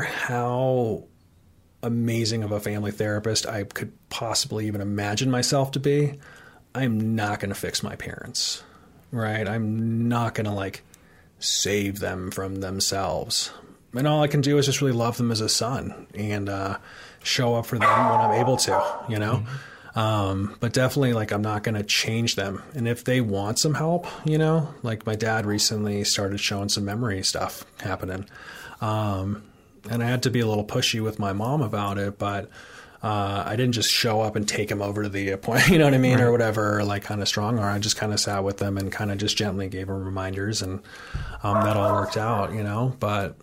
how amazing of a family therapist I could possibly even imagine myself to be, I'm not going to fix my parents, right? I'm not going to like save them from themselves. And all I can do is just really love them as a son and uh, show up for them when I'm able to, you know? Mm-hmm. Um, but definitely like I'm not going to change them. And if they want some help, you know, like my dad recently started showing some memory stuff happening. Um, And I had to be a little pushy with my mom about it, but uh, I didn't just show up and take him over to the appointment, you know what I mean, right. or whatever, or like kind of strong. Or I just kind of sat with them and kind of just gently gave them reminders, and um, that all worked out, you know. But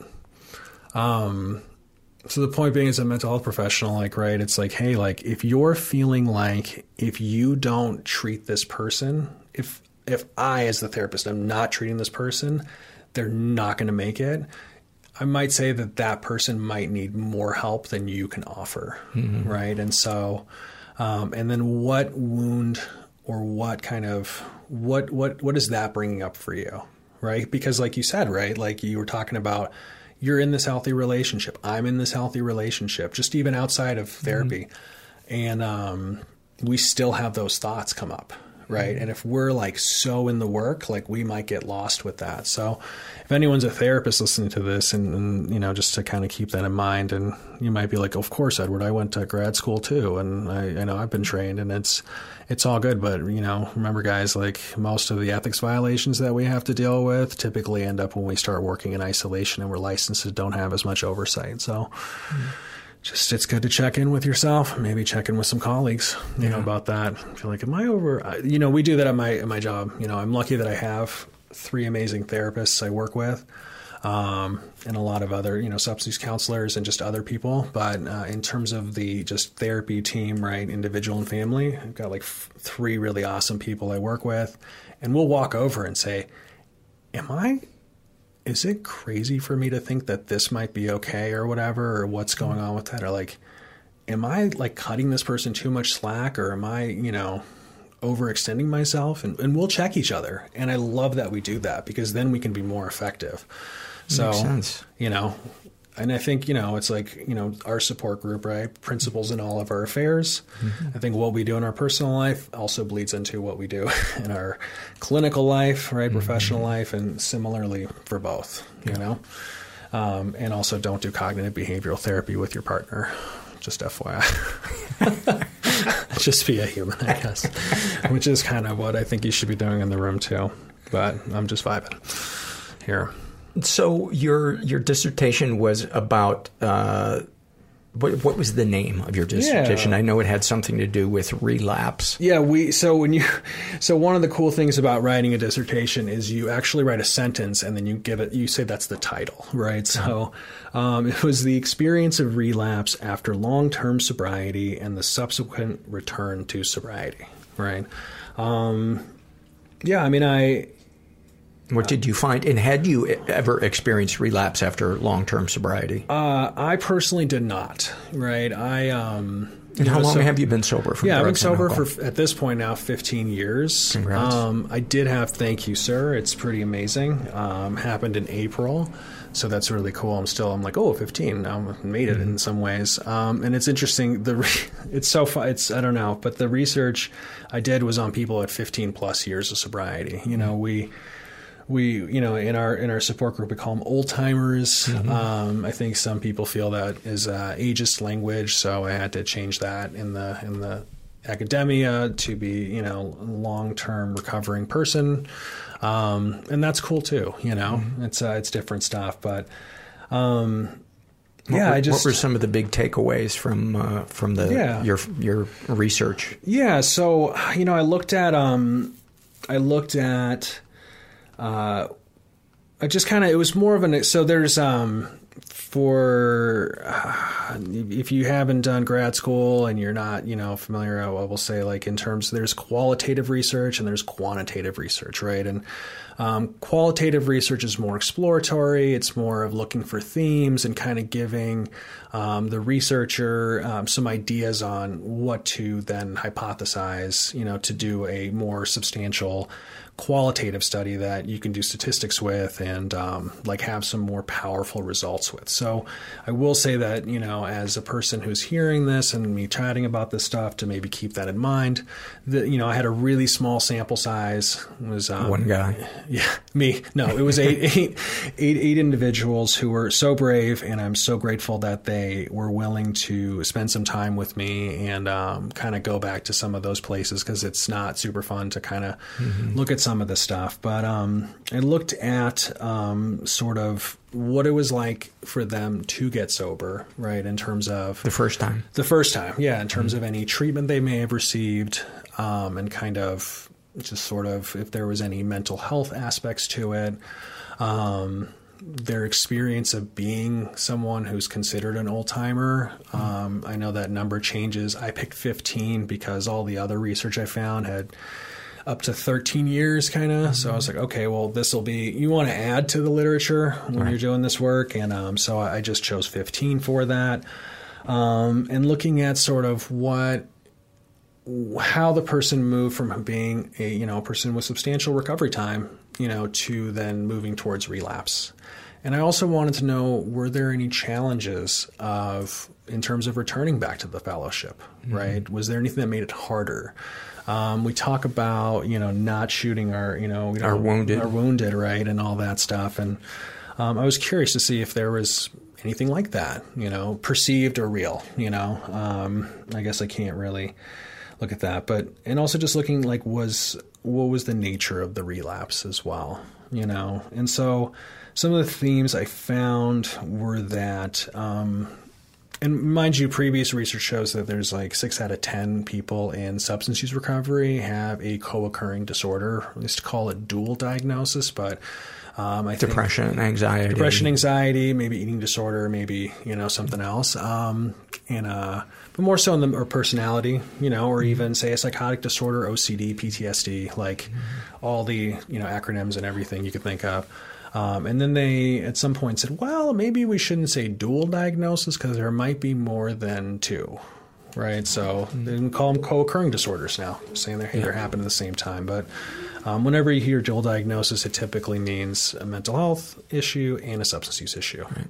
um, so the point being, as a mental health professional, like, right, it's like, hey, like if you're feeling like if you don't treat this person, if if I as the therapist am not treating this person, they're not going to make it. I might say that that person might need more help than you can offer, mm-hmm. right? And so, um, and then what wound or what kind of, what, what, what is that bringing up for you, right? Because like you said, right, like you were talking about, you're in this healthy relationship. I'm in this healthy relationship, just even outside of therapy. Mm-hmm. And um, we still have those thoughts come up, right? And if we're like so in the work, like we might get lost with that. So if anyone's a therapist listening to this and, and you know, just to kind of keep that in mind, and you might be like, of course, Edward, I went to grad school too. And I, you know, I've been trained and it's, it's all good. But, you know, remember guys, like most of the ethics violations that we have to deal with typically end up when we start working in isolation and where licenses don't have as much oversight. So mm-hmm. Just it's good to check in with yourself, maybe check in with some colleagues, you yeah. know, about that. I feel like, am I over? You know, we do that at my at my job. You know, I'm lucky that I have three amazing therapists I work with, um, and a lot of other, you know, substance counselors and just other people. But uh, in terms of the just therapy team, right, individual and family, I've got like f- three really awesome people I work with, and we'll walk over and say, am I... is it crazy for me to think that this might be okay or whatever, or what's going on with that? Or like, am I like cutting this person too much slack, or am I, you know, overextending myself? And, and we'll check each other. And I love that we do that because then we can be more effective. So, makes sense. You know, and I think, you know, it's like, you know, our support group, right? Principles in all of our affairs. Mm-hmm. I think what we do in our personal life also bleeds into what we do in our clinical life, right? Mm-hmm. Professional life, and similarly for both, you yeah. know? Um, and also don't do cognitive behavioral therapy with your partner. Just F Y I. Just be a human, I guess, which is kind of what I think you should be doing in the room too. But I'm just vibing here. So your your dissertation was about uh, what, what was the name of your dissertation? Yeah. I know it had something to do with relapse. Yeah, we so when you so one of the cool things about writing a dissertation is you actually write a sentence and then you give it you say that's the title, right? So um, it was the experience of relapse after long-term sobriety and the subsequent return to sobriety, right? Um, yeah, I mean, I. What did you find? And had you ever experienced relapse after long-term sobriety? Uh, I personally did not, right? I um, And how know, long so, have you been sober from Yeah, I've been drugs and sober alcohol? for, at this point now, fifteen years. Congrats. Um, I did have Thank You, Sir. It's pretty amazing. Um, happened in April. So that's really cool. I'm still, I'm like, oh, fifteen. I made it mm-hmm. in some ways. Um, and it's interesting. The re- It's so fun. It's, I don't know. But the research I did was on people at fifteen plus years of sobriety. You know, we... We, you know, in our in our support group, we call them old timers. Mm-hmm. Um, I think some people feel that is uh, ageist language, so I had to change that in the in the academia to be, you know, long term recovering person, um, and that's cool too. You know, mm-hmm. it's uh, it's different stuff, but um, what yeah, were, I just what were some of the big takeaways from uh, from the yeah. your your research? Yeah, so you know, I looked at um, I looked at. Uh, I just kind of, it was more of an, so there's, um, for, uh, if you haven't done grad school and you're not, you know, familiar, I will say like in terms, there's qualitative research and there's quantitative research, right? And, um, qualitative research is more exploratory. It's more of looking for themes and kind of giving, um, the researcher, um, some ideas on what to then hypothesize, you know, to do a more substantial qualitative study that you can do statistics with and um, like have some more powerful results with. So I will say that, you know, as a person who's hearing this and me chatting about this stuff, to maybe keep that in mind, that, you know, I had a really small sample size. It was um, one guy. Yeah, me. No, it was eight, eight, eight, eight individuals who were so brave, and I'm so grateful that they were willing to spend some time with me and um, kind of go back to some of those places, because it's not super fun to kind of mm-hmm. look at some of this stuff. But um, I looked at um, sort of what it was like for them to get sober, right, in terms of... The first time. The first time, yeah, in terms mm-hmm. of any treatment they may have received, um, and kind of just sort of if there was any mental health aspects to it, um, their experience of being someone who's considered an old-timer. Um, I know that number changes. I picked fifteen because all the other research I found had up to thirteen years kind of. Mm-hmm. So I was like, okay, well, this will be, you want to add to the literature when right. you're doing this work. And um, so I just chose fifteen for that. Um, and looking at sort of what, how the person moved from being a, you know, a person with substantial recovery time, you know, to then moving towards relapse. And I also wanted to know, were there any challenges of, in terms of returning back to the fellowship, mm-hmm. right? Was there anything that made it harder? Um, we talk about, you know, not shooting our, you know, our wounded, our wounded, right, and all that stuff. And um, I was curious to see if there was anything like that, you know, perceived or real. You know, um, I guess I can't really look at that, but and also just looking like was what was the nature of the relapse as well, you know, and so some of the themes I found were that. Um, And mind you, previous research shows that there's like six out of ten people in substance use recovery have a co-occurring disorder. I used to call it dual diagnosis, but um, I depression, think anxiety, depression, anxiety, maybe eating disorder, maybe you know something else, um, and uh, but more so in the or personality, you know, or even say a psychotic disorder, O C D, P T S D, like mm-hmm. all the you know acronyms and everything you could think of. Um, and then they, at some point, said, well, maybe we shouldn't say dual diagnosis because there might be more than two, right? So they can call them co-occurring disorders now, saying they're, hey, they're happening at the same time. But Um, whenever you hear dual diagnosis, it typically means a mental health issue and a substance use issue. Right.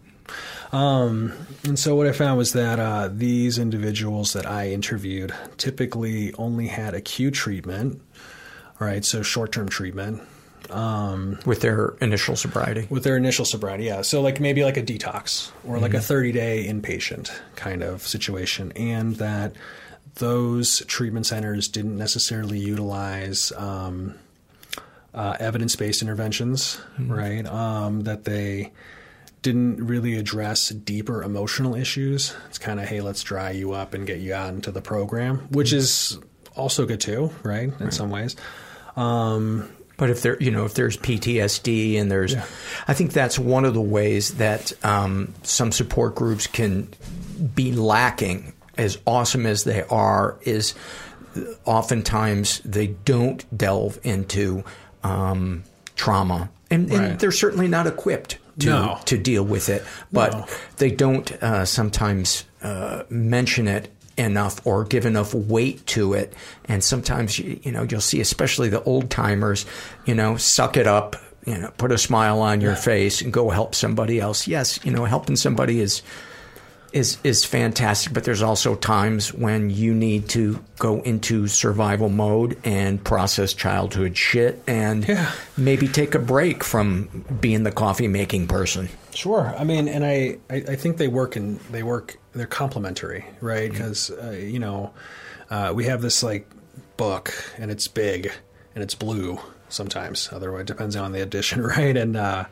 Um, and so what I found was that uh, these individuals that I interviewed typically only had acute treatment, right? So short-term treatment. Um, with their initial sobriety. With their initial sobriety, yeah. So like maybe like a detox or like mm-hmm. a thirty-day inpatient kind of situation. And that those treatment centers didn't necessarily utilize um, uh, evidence-based interventions, mm-hmm. right? Um, that they didn't really address deeper emotional issues. It's kind of, hey, let's dry you up and get you out into the program, which mm-hmm. is also good too, right? In right. some ways. Um, but if there, you know, if there's P T S D and there's, yeah. I think that's one of the ways that um, some support groups can be lacking, as awesome as they are, is oftentimes they don't delve into um, trauma. And, right. and they're certainly not equipped to no. to deal with it, but no. they don't uh, sometimes uh, mention it enough or give enough weight to it. And sometimes, you, you know, you'll see, especially the old timers, you know, suck it up, you know, put a smile on your yeah. face and go help somebody else. Yes, you know, helping somebody is is is fantastic, but there's also times when you need to go into survival mode and process childhood shit and yeah. maybe take a break from being the coffee making person. Sure. I mean, and I, I, I think they work in they work they're complementary, right? Because mm-hmm. uh, you know, uh, we have this like book and it's big and it's blue sometimes. Otherwise, it depends on the edition, right? And uh,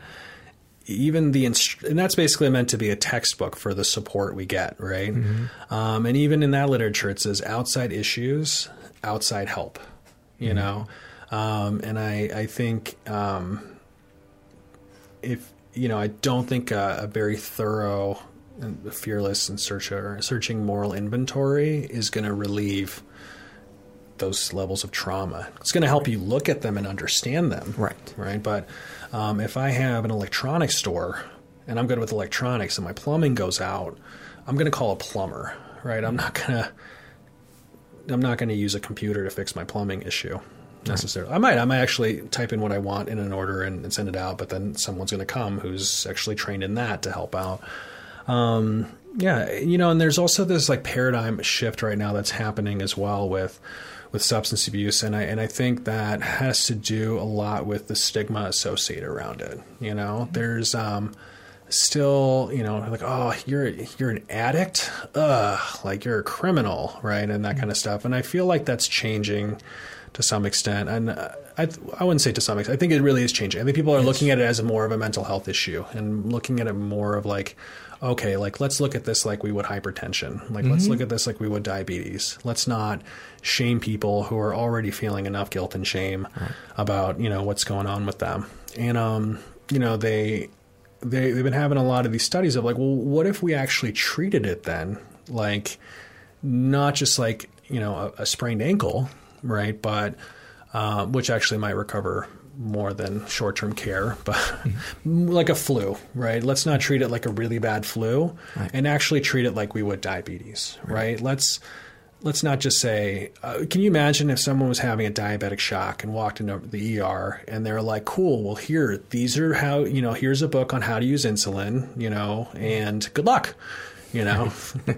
even the inst- and that's basically meant to be a textbook for the support we get, right? Mm-hmm. Um, and even in that literature, it says outside issues, outside help. You mm-hmm. know, um, and I I think um, if you know I don't think a, a very thorough and fearless and searcher searching moral inventory is going to relieve those levels of trauma. It's going to help you look at them and understand them. Right. Right. But um, if I have an electronics store and I'm good with electronics and my plumbing goes out, I'm going to call a plumber. Right. I'm not going to, I'm not going to use a computer to fix my plumbing issue necessarily. Right. I might, I might actually type in what I want in an order and, and send it out, but then someone's going to come who's actually trained in that to help out. Um, yeah. You know, and there's also this like paradigm shift right now that's happening as well with, with substance abuse. And I, and I think that has to do a lot with the stigma associated around it. You know, there's, um, still, you know, like, oh, you're, you're an addict. Ugh, like you're a criminal. Right. And that kind of stuff. And I feel like that's changing to some extent. And uh, I, I wouldn't say to some extent, I think it really is changing. I think people are yes. looking at it as a more of a mental health issue and looking at it more of like, okay, like let's look at this like we would hypertension. Like mm-hmm. let's look at this like we would diabetes. Let's not shame people who are already feeling enough guilt and shame right. about, you know, what's going on with them. And, um, you know, they, they, they've been having a lot of these studies of like, well, what if we actually treated it then? Like not just like, you know, a, a sprained ankle, right? But, uh, which actually might recover more than short-term care, but mm-hmm. like a flu, right? Let's not treat it like a really bad flu right. and actually treat it like we would diabetes, right? right? Let's let's not just say, uh, can you imagine if someone was having a diabetic shock and walked into the E R and they're like, cool, well, here, these are how, you know, here's a book on how to use insulin, you know, and good luck, you know,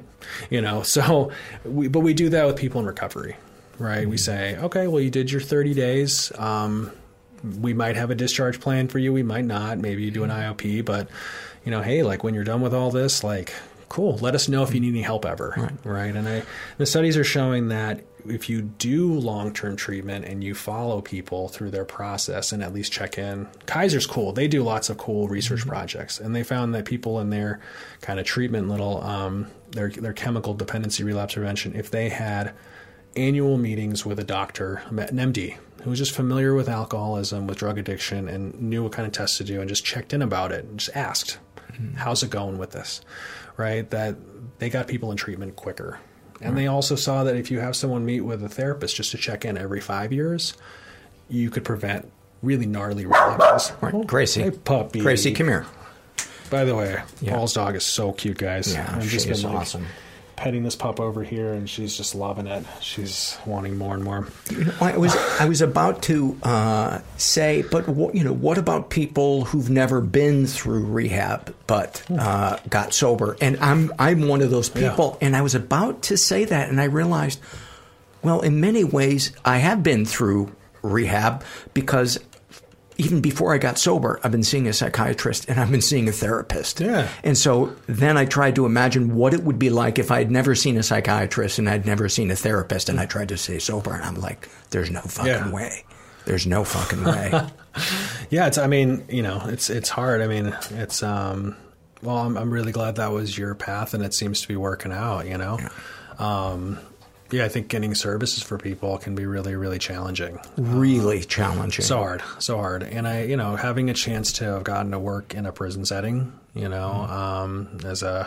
you know, so we, but we do that with people in recovery, right? Mm-hmm. We say, okay, well, you did your thirty days. Um, we might have a discharge plan for you. We might not. Maybe you do an I O P, but you know, hey, like when you're done with all this, like, cool, let us know if you need any help ever. Right. right? And I, the studies are showing that if you do long-term treatment and you follow people through their process and at least check in, Kaiser's cool. They do lots of cool research mm-hmm. projects, and they found that people in their kind of treatment little, um, their, their chemical dependency relapse prevention, if they had annual meetings with a doctor, an M D, who was just familiar with alcoholism, with drug addiction, and knew what kind of tests to do and just checked in about it and just asked, mm-hmm. how's it going with this, right? That they got people in treatment quicker. And right. they also saw that if you have someone meet with a therapist just to check in every five years, you could prevent really gnarly relapses. Right. Oh, Gracie. Hey, puppy. Gracie, come here. By the way, yeah. Paul's dog is so cute, guys. Yeah, I'm she just is been, like, awesome. petting this pup over here, and she's just loving it. She's wanting more and more. You know, I was I was about to uh, say, but what, you know, what about people who've never been through rehab but uh, got sober? And I'm I'm one of those people. Yeah. And I was about to say that, and I realized, well, in many ways, I have been through rehab because even before I got sober, I've been seeing a psychiatrist and I've been seeing a therapist. Yeah. And so then I tried to imagine what it would be like if I'd never seen a psychiatrist and I'd never seen a therapist, and I tried to stay sober, and I'm like, there's no fucking yeah. way. There's no fucking way. yeah, it's, I mean, you know, it's, it's hard. I mean, it's, um, well, I'm, I'm really glad that was your path, and it seems to be working out, you know? Yeah. Um, Yeah, I think getting services for people can be really, really challenging. Really um, challenging. So hard, so hard. And I, you know, having a chance to have gotten to work in a prison setting, you know, mm-hmm. um, as a,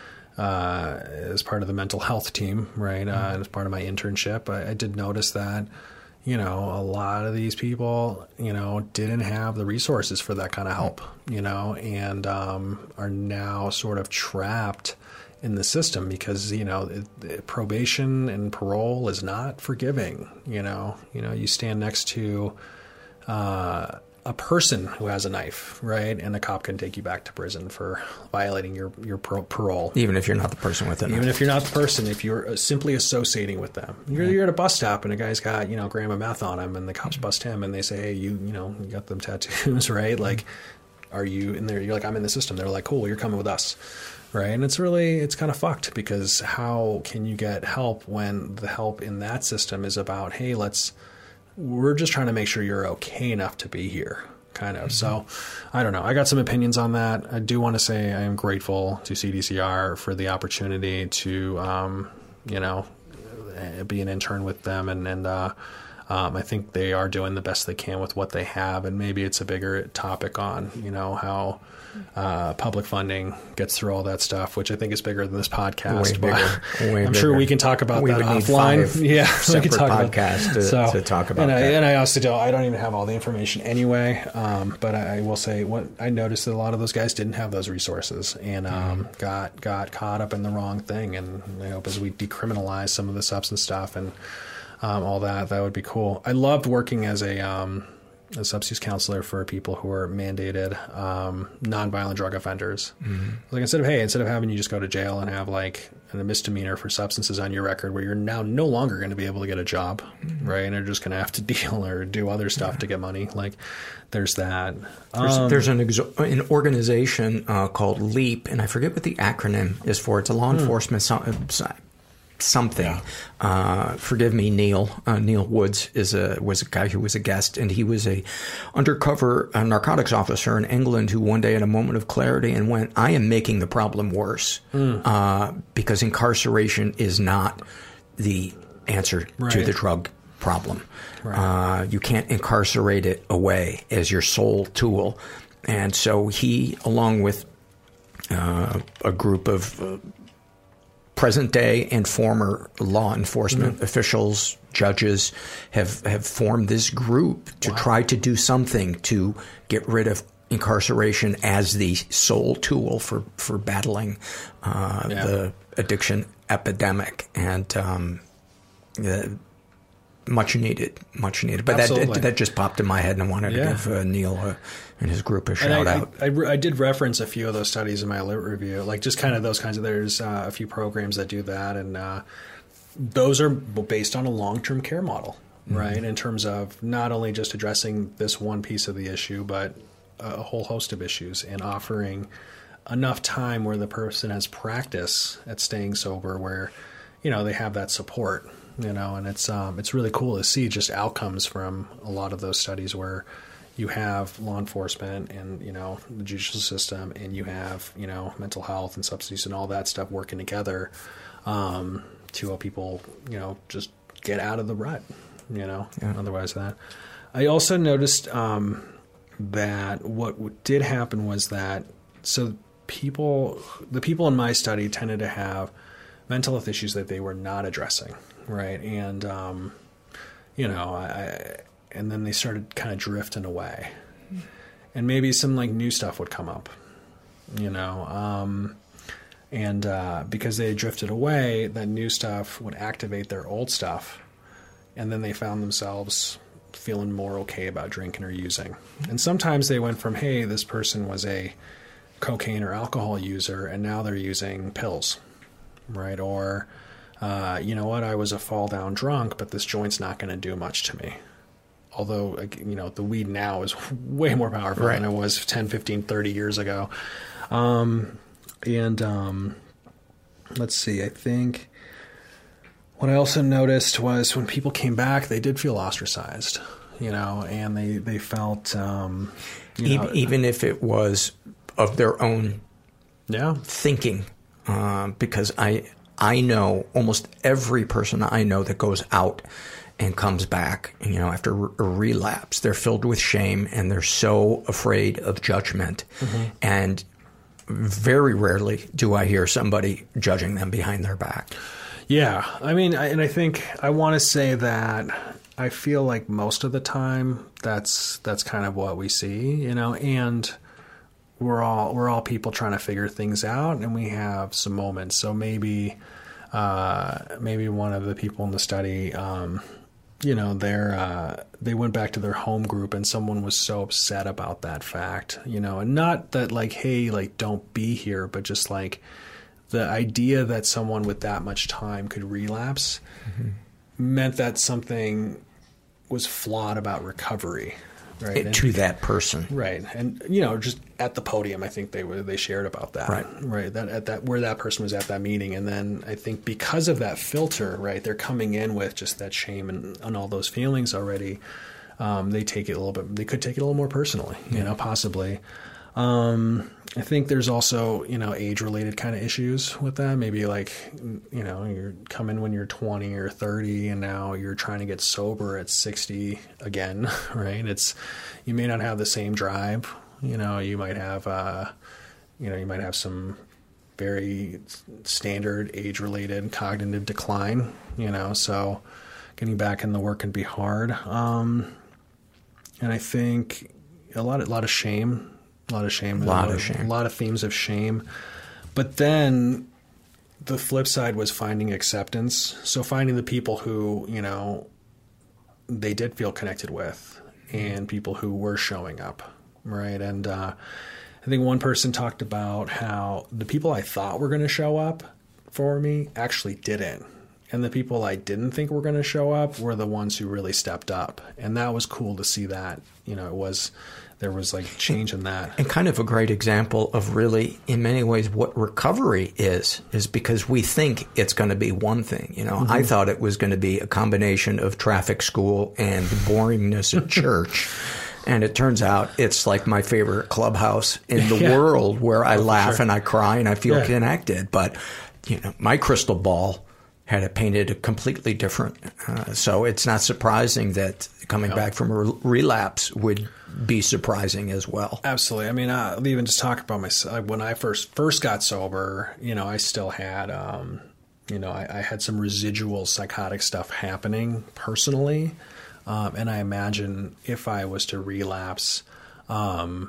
uh, as part of the mental health team, right, mm-hmm. uh, as part of my internship, I, I did notice that, you know, a lot of these people, you know, didn't have the resources for that kind of help, you know, and um, are now sort of trapped in the system because, you know, it, it, probation and parole is not forgiving. You know, you know, you stand next to uh, a person who has a knife, right? And the cop can take you back to prison for violating your, your pro- parole. Even if you're not the person with it. Even if you're not the person, if you're simply associating with them. You're, you're at a bus stop and a guy's got, you know, a gram of meth on him, and the cops bust him and they say, hey, you, you know, you got them tattoos, right? Like, are you in there? You're like, I'm in the system. They're like, cool, you're coming with us. Right. And it's really, it's kind of fucked, because how can you get help when the help in that system is about, hey, let's, we're just trying to make sure you're okay enough to be here, kind of. Mm-hmm. So I don't know. I got some opinions on that. I do want to say I am grateful to C D C R for the opportunity to, um, you know, be an intern with them. And, and, uh, Um, I think they are doing the best they can with what they have, and maybe it's a bigger topic on, you know, how uh, public funding gets through all that stuff, which I think is bigger than this podcast. Way but bigger, way I'm bigger. sure we can talk about we that would offline. Need five yeah, separate we can talk podcasts about, to, so, to talk about and I, that. And I also don't. I don't even have all the information anyway. Um, but I, I will say, what I noticed that a lot of those guys didn't have those resources, and um, mm. got got caught up in the wrong thing. And I hope as we decriminalize some of the substance stuff and Um, all that, that would be cool. I loved working as a, um, a substance counselor for people who are mandated um, nonviolent drug offenders. Mm-hmm. Like, instead of, hey, instead of having you just go to jail and have like a misdemeanor for substances on your record where you're now no longer going to be able to get a job, mm-hmm. right? And you're just going to have to deal or do other stuff yeah. to get money. Like, there's that. There's, um, there's an, exo- an organization uh, called LEAP, and I forget what the acronym is for. It's a law hmm. enforcement side. Something. Yeah. Uh, forgive me, Neil. Uh, Neil Woods is a was a guy who was a guest, and he was a undercover uh, narcotics officer in England who one day had a moment of clarity and went, "I am making the problem worse mm. uh, because incarceration is not the answer right. to the drug problem. Right. Uh, you can't incarcerate it away as your sole tool." And so he, along with uh, a group of uh, present-day and former law enforcement mm-hmm. officials, judges, have, have formed this group to wow. try to do something to get rid of incarceration as the sole tool for, for battling uh, yeah. the addiction epidemic. And um, uh, much needed, much needed. But that, that just popped in my head, and I wanted yeah. to give uh, Neil a, and his group a shout I, out. I, I, I did reference a few of those studies in my lit review, like just kind of those kinds of, there's uh, a few programs that do that. And uh, those are based on a long-term care model, mm-hmm. right? In terms of not only just addressing this one piece of the issue, but a whole host of issues, and offering enough time where the person has practice at staying sober, where, you know, they have that support, you know, and it's, um, it's really cool to see just outcomes from a lot of those studies where you have law enforcement and, you know, the judicial system, and you have, you know, mental health and substance use and all that stuff working together um, to help people, you know, just get out of the rut, you know, yeah. otherwise that. I also noticed um, that what did happen was that, so people, the people in my study tended to have mental health issues that they were not addressing, right? And, um, you know, I... and then they started kind of drifting away, and maybe some like new stuff would come up, you know? Um, And uh, because they had drifted away, that new stuff would activate their old stuff. And then they found themselves feeling more okay about drinking or using. And sometimes they went from, hey, this person was a cocaine or alcohol user, and now they're using pills, right? Or, uh, you know what, I was a fall down drunk, but this joint's not going to do much to me. Although, you know, the weed now is way more powerful right. than it was ten, fifteen, thirty years ago. Um, and um, let's see, I think what I also noticed was when people came back, they did feel ostracized, you know, and they, they felt... Um, you even, know, even if it was of their own yeah. thinking, uh, because I I know almost every person I know that goes out and comes back, you know, after a relapse, they're filled with shame and they're so afraid of judgment. Mm-hmm. And very rarely do I hear somebody judging them behind their back. Yeah. I mean, I, and I think I want to say that I feel like most of the time that's that's kind of what we see, you know, and we're all we're all people trying to figure things out, and we have some moments. So maybe uh, maybe one of the people in the study, um, you know, they're uh, they went back to their home group, and someone was so upset about that fact, you know, and not that like, hey, like don't be here, but just like the idea that someone with that much time could relapse mm-hmm. meant that something was flawed about recovery. Right. It, and, to that person. Right. And, you know, just at the podium, I think they were, they shared about that. Right. Right. That at that, where that person was at that meeting. And then I think because of that filter, right, they're coming in with just that shame and, and all those feelings already. Um, they take it a little bit, they could take it a little more personally, you yeah. know, possibly. Um, I think there's also, you know, age-related kind of issues with that. Maybe like, you know, you're coming when you're twenty or thirty, and now you're trying to get sober at sixty again, right? It's, you may not have the same drive. You know, you might have, uh, you know, you might have some very standard age-related cognitive decline. You know, so getting back in the work can be hard. Um, and I think a lot, a lot of shame. A lot of shame. A lot of shame. A lot of themes of shame. But then the flip side was finding acceptance. So finding the people who, you know, they did feel connected with and people who were showing up, right? And uh, I think one person talked about how the people I thought were going to show up for me actually didn't. And the people I didn't think were going to show up were the ones who really stepped up. And that was cool to see that, you know, it was... There was like change in that. And kind of a great example of really, in many ways, what recovery is, is because we think it's going to be one thing. You know, mm-hmm. I thought it was going to be a combination of traffic school and boringness at church. And it turns out it's like my favorite clubhouse in the yeah. world where I oh, laugh sure. and I cry and I feel yeah. connected. But, you know, my crystal ball had it painted completely different. Uh, so it's not surprising that coming yeah. back from a re- relapse would be surprising as well. Absolutely. I mean, uh, I'll even just talk about myself. When I first first got sober, you know, I still had, um, you know, I, I had some residual psychotic stuff happening personally. Um, and I imagine if I was to relapse, um,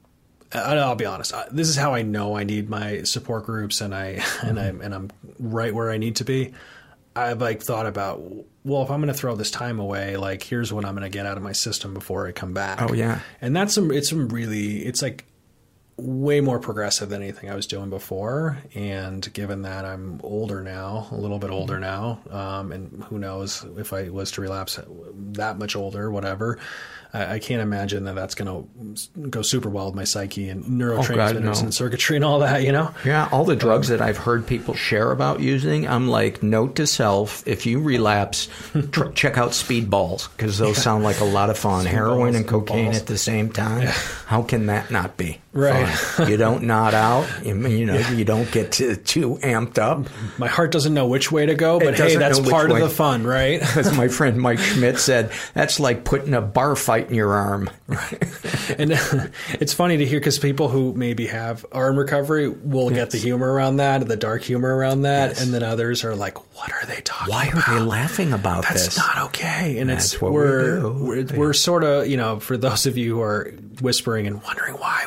I, I'll be honest, I, this is how I know I need my support groups and I, and I'm, and I'm right where I need to be. I've like thought about, well, if I'm going to throw this time away, like here's what I'm going to get out of my system before I come back. Oh yeah. And that's some, it's some really, it's like way more progressive than anything I was doing before. And given that I'm older now, a little bit older now, um, and who knows if I was to relapse that much older, whatever, I, I can't imagine that that's going to go super well with my psyche and neurotransmitters oh God, no. and circuitry and all that, you know? Yeah, all the drugs um, that I've heard people share about using, I'm like, note to self, if you relapse, tr- check out speedballs, because those yeah. sound like a lot of fun. Speed Heroin balls, and cocaine balls. At the same time. Yeah. How can that not be right. fun? You don't nod out. You, you know, yeah. you don't get too, too amped up. My heart doesn't know which way to go, but hey, that's part way. Of the fun, right? As my friend Mike Schmidt said, that's like putting a bar fight in your arm. And uh, it's funny to hear because people who maybe have are in recovery will yes. get the humor around that, the dark humor around that, yes. and then others are like, "What are they talking Why about? Why are they laughing about That's this? That's not okay." And That's it's what we're we do. we're, we're sort of, you know, for those of you who are whispering and wondering why we're talking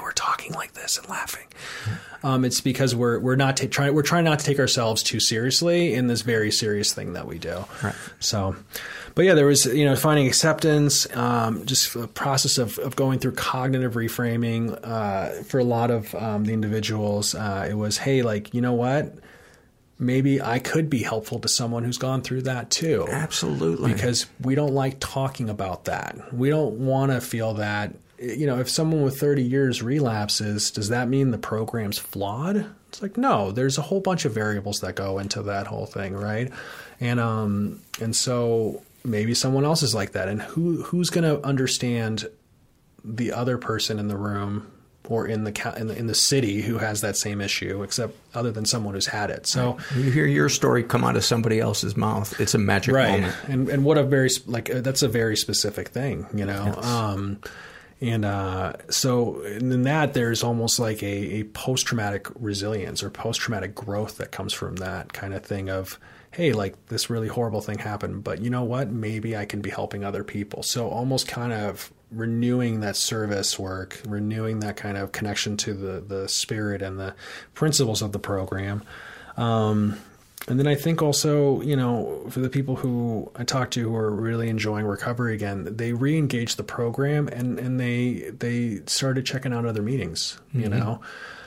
talking like this and laughing. Um, it's because we're we're not ta- trying we're trying not to take ourselves too seriously in this very serious thing that we do. Right. So, but yeah, there was, you know, finding acceptance, um, just a process of, of going through cognitive reframing. Uh, for a lot of um, the individuals, uh, it was, hey, like, you know what? Maybe I could be helpful to someone who's gone through that too. Absolutely. Because we don't like talking about that. We don't want to feel that. You know, if someone with thirty years relapses, does that mean the program's flawed? It's like, no, there's a whole bunch of variables that go into that whole thing, right? And um, and so maybe someone else is like that. And who who's going to understand the other person in the room or in the, in the in the city who has that same issue, except other than someone who's had it? So you hear your story come out of somebody else's mouth. It's a magic right. moment. And and what a very like that's a very specific thing, you know. Yes. Um, And uh, so in that, there's almost like a, a post-traumatic resilience or post-traumatic growth that comes from that kind of thing of, hey, like this really horrible thing happened, but you know what? Maybe I can be helping other people. So almost kind of renewing that service work, renewing that kind of connection to the, the spirit and the principles of the program. Um And then I think also, you know, for the people who I talked to who are really enjoying recovery again, they re-engaged the program and, and they they started checking out other meetings, you mm-hmm. know.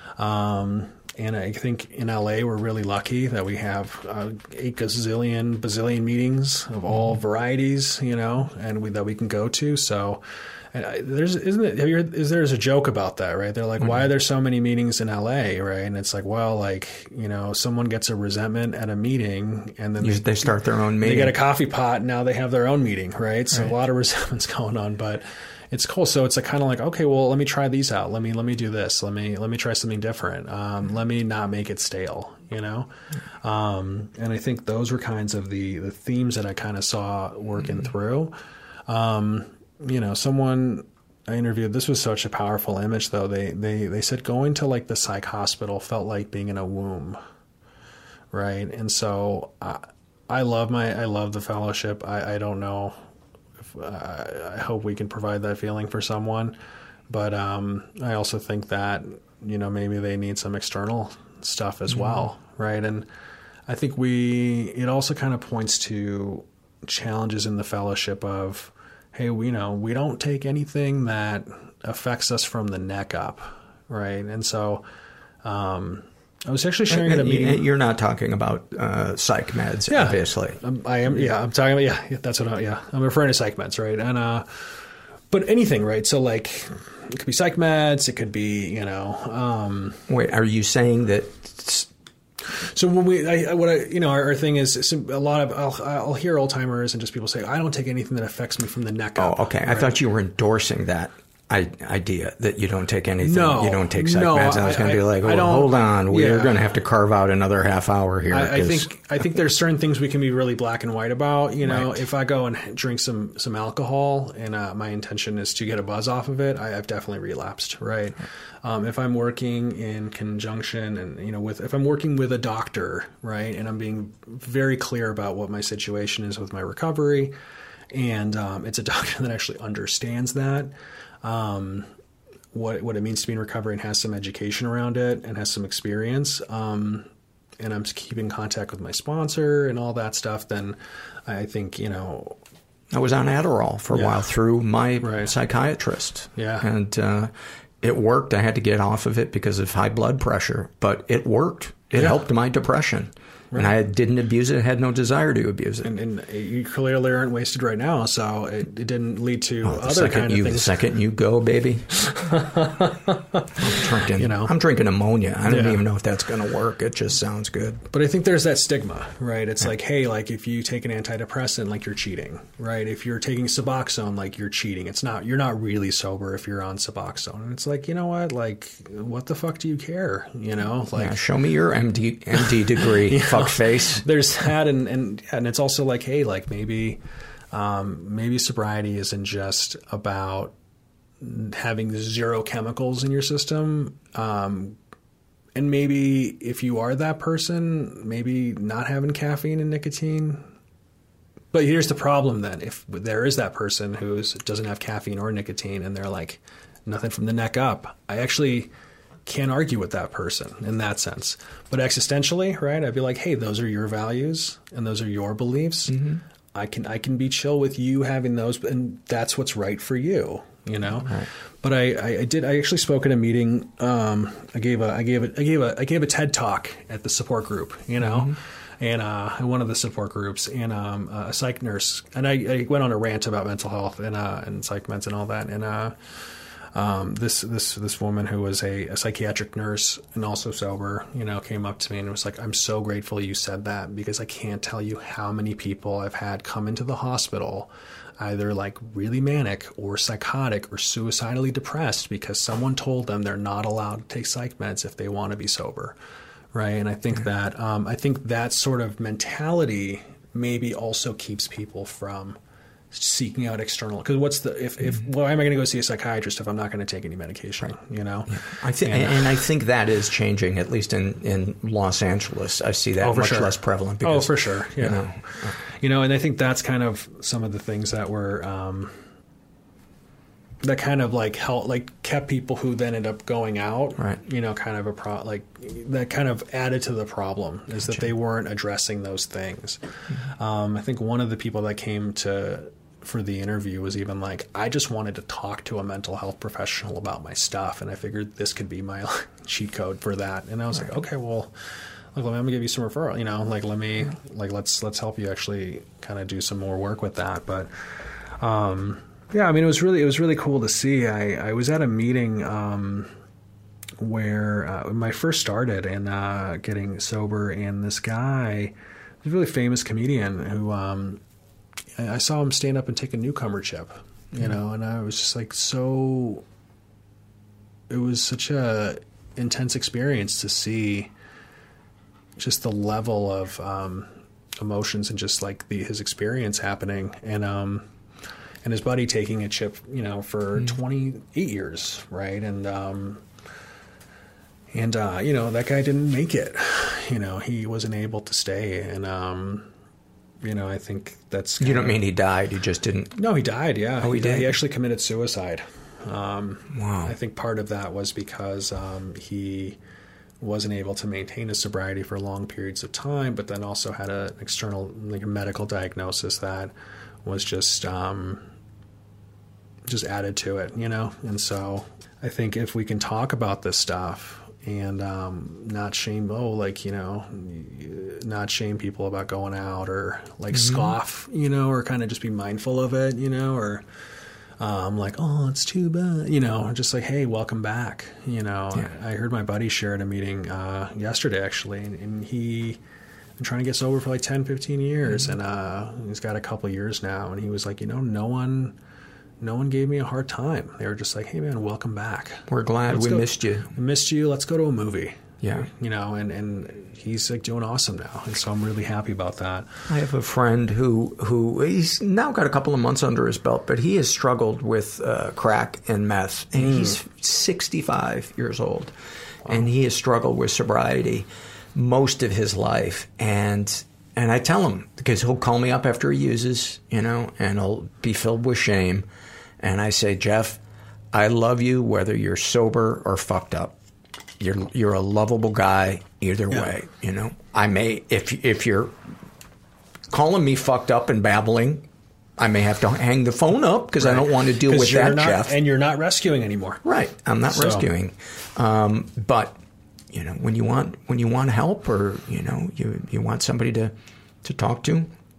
Um, and I think in L A we're really lucky that we have uh, eight gazillion, bazillion meetings of all mm-hmm. varieties, you know, and we, that we can go to. So and I, there's isn't it? Have you heard, is there's a joke about that, right? They're like, mm-hmm. why are there so many meetings in L A, right? And it's like, well, like, you know, someone gets a resentment at a meeting, and then you, they, they start their own meeting. They get a coffee pot, and now they have their own meeting, right? So right. a lot of resentments going on, but it's cool. So it's like kind of like, okay, well, let me try these out. Let me let me do this. Let me let me try something different. Um, let me not make it stale, you know. Um, and I think those were kinds of the the themes that I kind of saw working mm-hmm. through. Um, you know, someone I interviewed, this was such a powerful image though. They, they, they said going to like the psych hospital felt like being in a womb. Right. And so I, I love my, I love the fellowship. I, I don't know if uh, I hope we can provide that feeling for someone, but, um, I also think that, you know, maybe they need some external stuff as mm-hmm. well. Right. And I think we, it also kind of points to challenges in the fellowship of, hey, we you know we don't take anything that affects us from the neck up, right? And so, um, I was actually sharing at a meeting. You're not talking about uh, psych meds, yeah, obviously. Um, I am. Yeah, I'm talking about. Yeah, that's what. I, yeah, I'm referring to psych meds, right? And uh, but anything, right? So like, it could be psych meds. It could be, you know. Um, Wait, are you saying that? So when we, I, what I, you know, our, our thing is a lot of, I'll, I'll hear old timers and just people say, I don't take anything that affects me from the neck up. Oh, okay. Right? I thought you were endorsing that idea that you don't take anything. No, you don't take psych no, meds. I was going to be like, well, hold on. We're yeah. going to have to carve out another half hour here. I, I think, I think there's certain things we can be really black and white about. You know, right. if I go and drink some, some alcohol and uh, my intention is to get a buzz off of it, I, I've definitely relapsed. Right. Um, if I'm working in conjunction and, you know, with, if I'm working with a doctor, right, and I'm being very clear about what my situation is with my recovery, and um, it's a doctor that actually understands that, um, what what it means to be in recovery and has some education around it and has some experience, um, and I'm keeping contact with my sponsor and all that stuff, then I think, you know... I was on Adderall for a yeah. while through my right. psychiatrist. Yeah. And uh, it worked. I had to get off of it because of high blood pressure, but it worked. It yeah. helped my depression. Right. And I didn't abuse it. I had no desire to abuse it. And, and you clearly aren't wasted right now, so it, it didn't lead to oh, other kind of you, things. The second you go, baby. I'm drinking, you know, I'm drinking ammonia. I don't yeah. even know if that's going to work. It just sounds good. But I think there's that stigma, right? It's yeah. like, hey, like if you take an antidepressant, like you're cheating, right? If you're taking Suboxone, like you're cheating. It's not, you're not really sober if you're on Suboxone. And it's like, you know what? Like, what the fuck do you care? You know, like, yeah, show me your M D M D degree, fuck know, face. There's that, and, and and it's also like, hey, like maybe, um, maybe sobriety isn't just about having zero chemicals in your system. Um, and maybe if you are that person, maybe not having caffeine and nicotine. But here's the problem then. If there is that person who doesn't have caffeine or nicotine and they're like, nothing from the neck up, I actually can't argue with that person in that sense. But existentially, right, I'd be like, hey, those are your values and those are your beliefs. Mm-hmm. I can I can be chill with you having those, and that's what's right for you, you know. Right. But I, I, I did I actually spoke at a meeting. Um, I gave a I gave a I gave a I gave a TED talk at the support group, you know, mm-hmm. and uh, one of the support groups, and um, a psych nurse, and I, I went on a rant about mental health and uh, and psych meds and all that, and uh, um, this this this woman who was a, a psychiatric nurse and also sober, you know, came up to me and was like, "I'm so grateful you said that, because I can't tell you how many people I've had come into the hospital either like really manic or psychotic or suicidally depressed because someone told them they're not allowed to take psych meds if they want to be sober." Right. And I think that um, I think that sort of mentality maybe also keeps people from seeking out external, because what's the if, if why am I going to go see a psychiatrist if I'm not going to take any medication? Right. You know, yeah. I think, and, and I think that is changing, at least in, in Los Angeles. I see that oh, much sure. less prevalent. Because, oh, for sure. Yeah. You know, you know, and I think that's kind of some of the things that were um, that kind of like helped, like kept people who then ended up going out. Right. You know, kind of a pro like that kind of added to the problem is that they weren't addressing those things. Mm-hmm. Um, I think one of the people that came to for the interview was even like, I just wanted to talk to a mental health professional about my stuff, and I figured this could be my cheat code for that. And I was right. like, okay, well, like, let me give you some referral, you know, like let me like let's let's help you actually kind of do some more work with that. But um, yeah, I mean, it was really it was really cool to see. I, I was at a meeting um, where uh, when I first started and uh, getting sober, and this guy, a really famous comedian who. Um, I saw him stand up and take a newcomer chip, you mm-hmm. know, and I was just like, so it was such a intense experience to see just the level of um, emotions and just like the, his experience happening. And, um, and his buddy taking a chip, you know, for mm-hmm. twenty-eight years. Right. And, um, and, uh, you know, that guy didn't make it, you know, he wasn't able to stay. And, um, you know, I think that's... You don't mean he died, he just didn't... No, he died, yeah. Oh, he, he did? He actually committed suicide. Um, wow. I think part of that was because um, he wasn't able to maintain his sobriety for long periods of time, but then also had a, an external like a medical diagnosis that was just um, just added to it, you know? And so I think if we can talk about this stuff... And um, not shame, oh, like, you know, not shame people about going out or like mm-hmm. scoff, you know, or kind of just be mindful of it, you know, or um, like, oh, it's too bad, you know, just like, hey, welcome back. You know, yeah. I heard my buddy share at a meeting uh, yesterday, actually, and, and he been trying to get sober for like ten, fifteen years. Mm-hmm. And uh, he's got a couple years now. And he was like, you know, no one... No one gave me a hard time. They were just like, hey, man, welcome back. We're glad Let's we go. missed you. We missed you. Let's go to a movie. Yeah. You know, and, and he's like doing awesome now. And so I'm really happy about that. I have a friend who, who he's now got a couple of months under his belt, but he has struggled with uh, crack and meth. And mm. he's sixty-five years old. Wow. And he has struggled with sobriety most of his life. And... And I tell him, because he'll call me up after he uses, you know, and he'll be filled with shame. And I say, Jeff, I love you whether you're sober or fucked up. You're you're a lovable guy either yeah. way, you know. I may, if if you're calling me fucked up and babbling, I may have to hang the phone up because right. I don't want to deal with that, not, Jeff. And you're not rescuing anymore. Right. I'm not so. rescuing. Um, but... You know, when you want when you want help, or you know, you you want somebody to to talk to,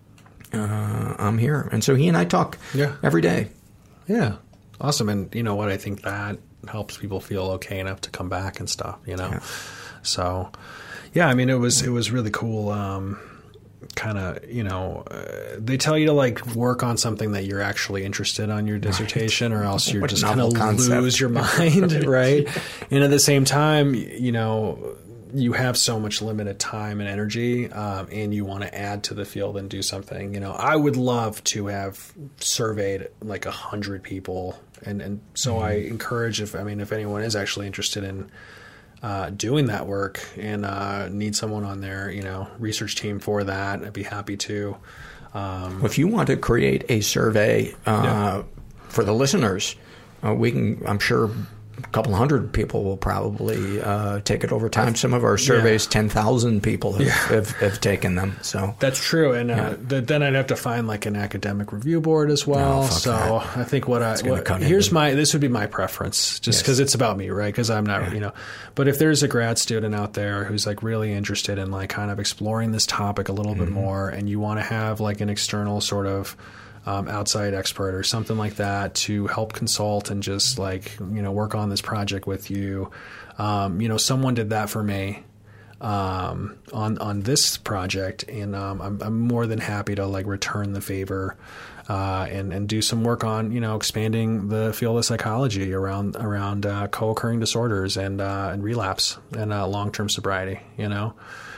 uh, I'm here. And so he and I talk yeah. every day. Yeah, awesome. And you know what? I think that helps people feel okay enough to come back and stuff. You know, yeah. so yeah. I mean, it was it was really cool. Um, kind of, you know, uh, they tell you to like work on something that you're actually interested on your dissertation, right. or else you're just going to lose your mind, right? And at the same time, you know, you have so much limited time and energy, um, and you want to add to the field and do something. You know, I would love to have surveyed like a hundred people, and and so mm-hmm. I encourage if I mean if anyone is actually interested in. Uh, doing that work and uh, need someone on their, you know, research team for that, I'd be happy to. Um, well, if you want to create a survey uh, yeah. for the listeners, uh, we can, I'm sure, a couple hundred people will probably uh, take it over time. Some of our surveys, yeah. ten thousand people have, yeah. have, have taken them. So that's true. And uh, yeah. th- then I'd have to find like an academic review board as well. No, so that. I think what I what, here's my this would be my preference, just because yes. it's about me, right? Because I'm not, yeah. you know. But if there's a grad student out there who's like really interested in like kind of exploring this topic a little mm-hmm. bit more, and you want to have like an external sort of Um, outside expert or something like that to help consult and just like, you know, work on this project with you. Um, you know, someone did that for me um, on on this project, and um, I'm, I'm more than happy to like return the favor uh, and and do some work on, you know, expanding the field of psychology around around uh, co-occurring disorders and uh, and relapse and uh, long-term sobriety. You know,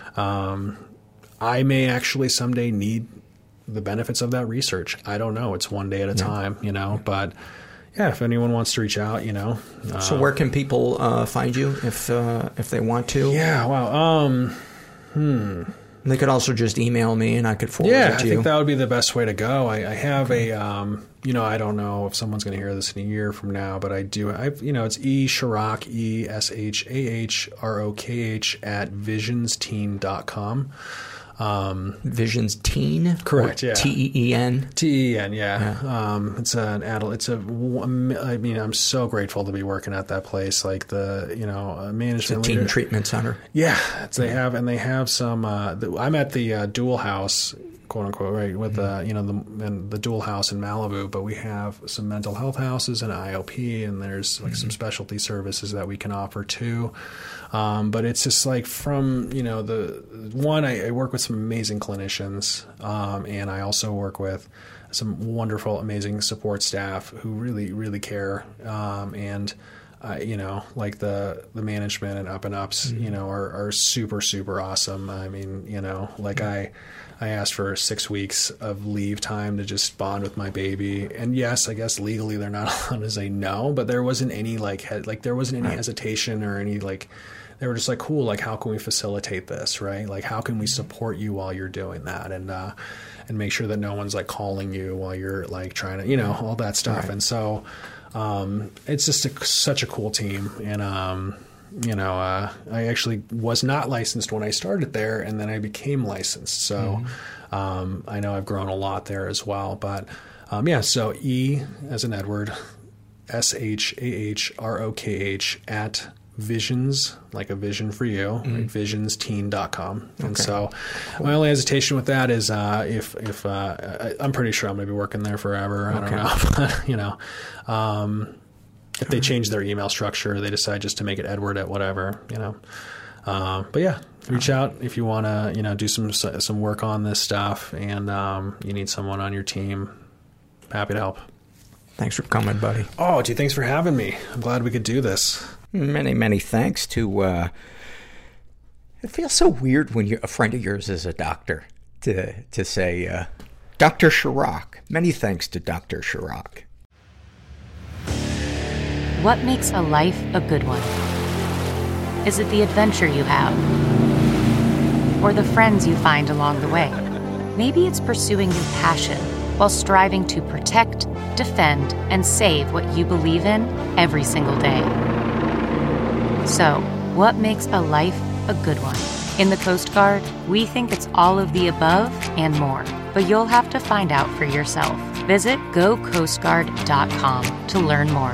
um, I may actually someday need the benefits of that research. I don't know. It's one day at a yeah. time, you know, yeah. but yeah, if anyone wants to reach out, you know. Uh, so where can people uh, find you if, uh, if they want to? Yeah. Wow. Um, hmm. They could also just email me and I could forward yeah, it to I you. I think that would be the best way to go. I, I have okay. a, um, you know, I don't know if someone's going to hear this in a year from now, but I do. I, you know, it's E Shahrock, E S H A H R O K H at visions teen dot com. Um, Visions Teen, correct? Yeah, T E E N, T E E N. Yeah, yeah. Um, it's an adult. It's a. I mean, I'm so grateful to be working at that place. Like the, you know, uh, management. It's a teen leader. Treatment center. Yeah, it's, they have, and they have some. Uh, the, I'm at the uh, Dual House, quote unquote, right, with the mm-hmm. uh, you know the and the Dual House in Malibu, but we have some mental health houses and I O P, and there's like mm-hmm. some specialty services that we can offer too. Um, but it's just like from, you know, the one, I, I work with some amazing clinicians, um, and I also work with some wonderful, amazing support staff who really, really care. Um, and, uh, you know, like the, the management and up and ups, mm-hmm. you know, are, are super, super awesome. I mean, you know, like mm-hmm. I, I asked for six weeks of leave time to just bond with my baby. And yes, I guess legally they're not allowed to say no, but there wasn't any like, he- like there wasn't any right. hesitation or any like, they were just like, cool, like, how can we facilitate this, right? Like, how can we support you while you're doing that? And, uh, and make sure that no one's like calling you while you're like trying to, you know, all that stuff. Right. And so, um, it's just a, such a cool team. And, um, you know, uh, I actually was not licensed when I started there, and then I became licensed. So, mm-hmm. um, I know I've grown a lot there as well, but, um, yeah, so E as in Edward, S H A H R O K H at Visions, like a vision for you, mm-hmm. right? visions teen dot com. And okay. so cool. My only hesitation with that is uh, if, if uh, I, I'm pretty sure I'm going to be working there forever. Okay. I don't know. But, you know, um, if they change their email structure, they decide just to make it Edward at whatever, you know. Um, but yeah, reach out if you want to, you know, do some some work on this stuff, and um, you need someone on your team. Happy to help. Thanks for coming, buddy. Oh, gee, thanks for having me. I'm glad we could do this. Many, many thanks to, uh, it feels so weird when you're, a friend of yours is a doctor, to to say, uh, Doctor Shahrock. Many thanks to Doctor Shahrock. What makes a life a good one? Is it the adventure you have? Or the friends you find along the way? Maybe it's pursuing your passion while striving to protect, defend, and save what you believe in every single day. So, what makes a life a good one? In the Coast Guard, we think it's all of the above and more, but you'll have to find out for yourself. Visit go coast guard dot com to learn more.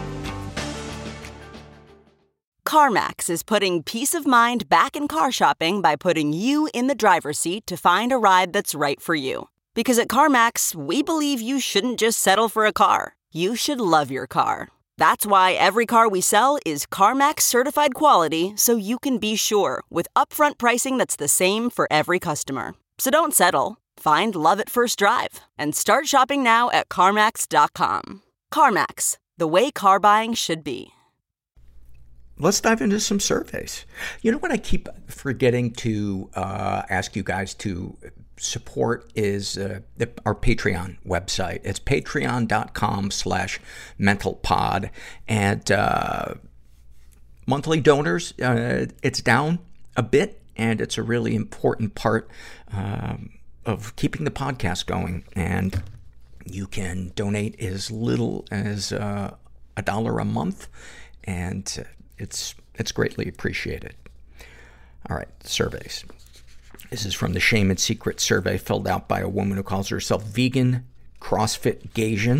CarMax is putting peace of mind back in car shopping by putting you in the driver's seat to find a ride that's right for you. Because at CarMax, we believe you shouldn't just settle for a car. You should love your car. That's why every car we sell is CarMax certified quality, so you can be sure with upfront pricing that's the same for every customer. So don't settle. Find love at first drive and start shopping now at CarMax dot com. CarMax, the way car buying should be. Let's dive into some surveys. You know what I keep forgetting to uh, ask you guys to support is uh, the, our Patreon website. It's patreon.com slash mentalpod. And uh, monthly donors, uh, it's down a bit, and it's a really important part um, of keeping the podcast going. And you can donate as little as uh, a dollar a month, and uh, it's, it's greatly appreciated. All right, surveys. This is from the Shame and Secret survey filled out by a woman who calls herself Vegan CrossFit Gasian.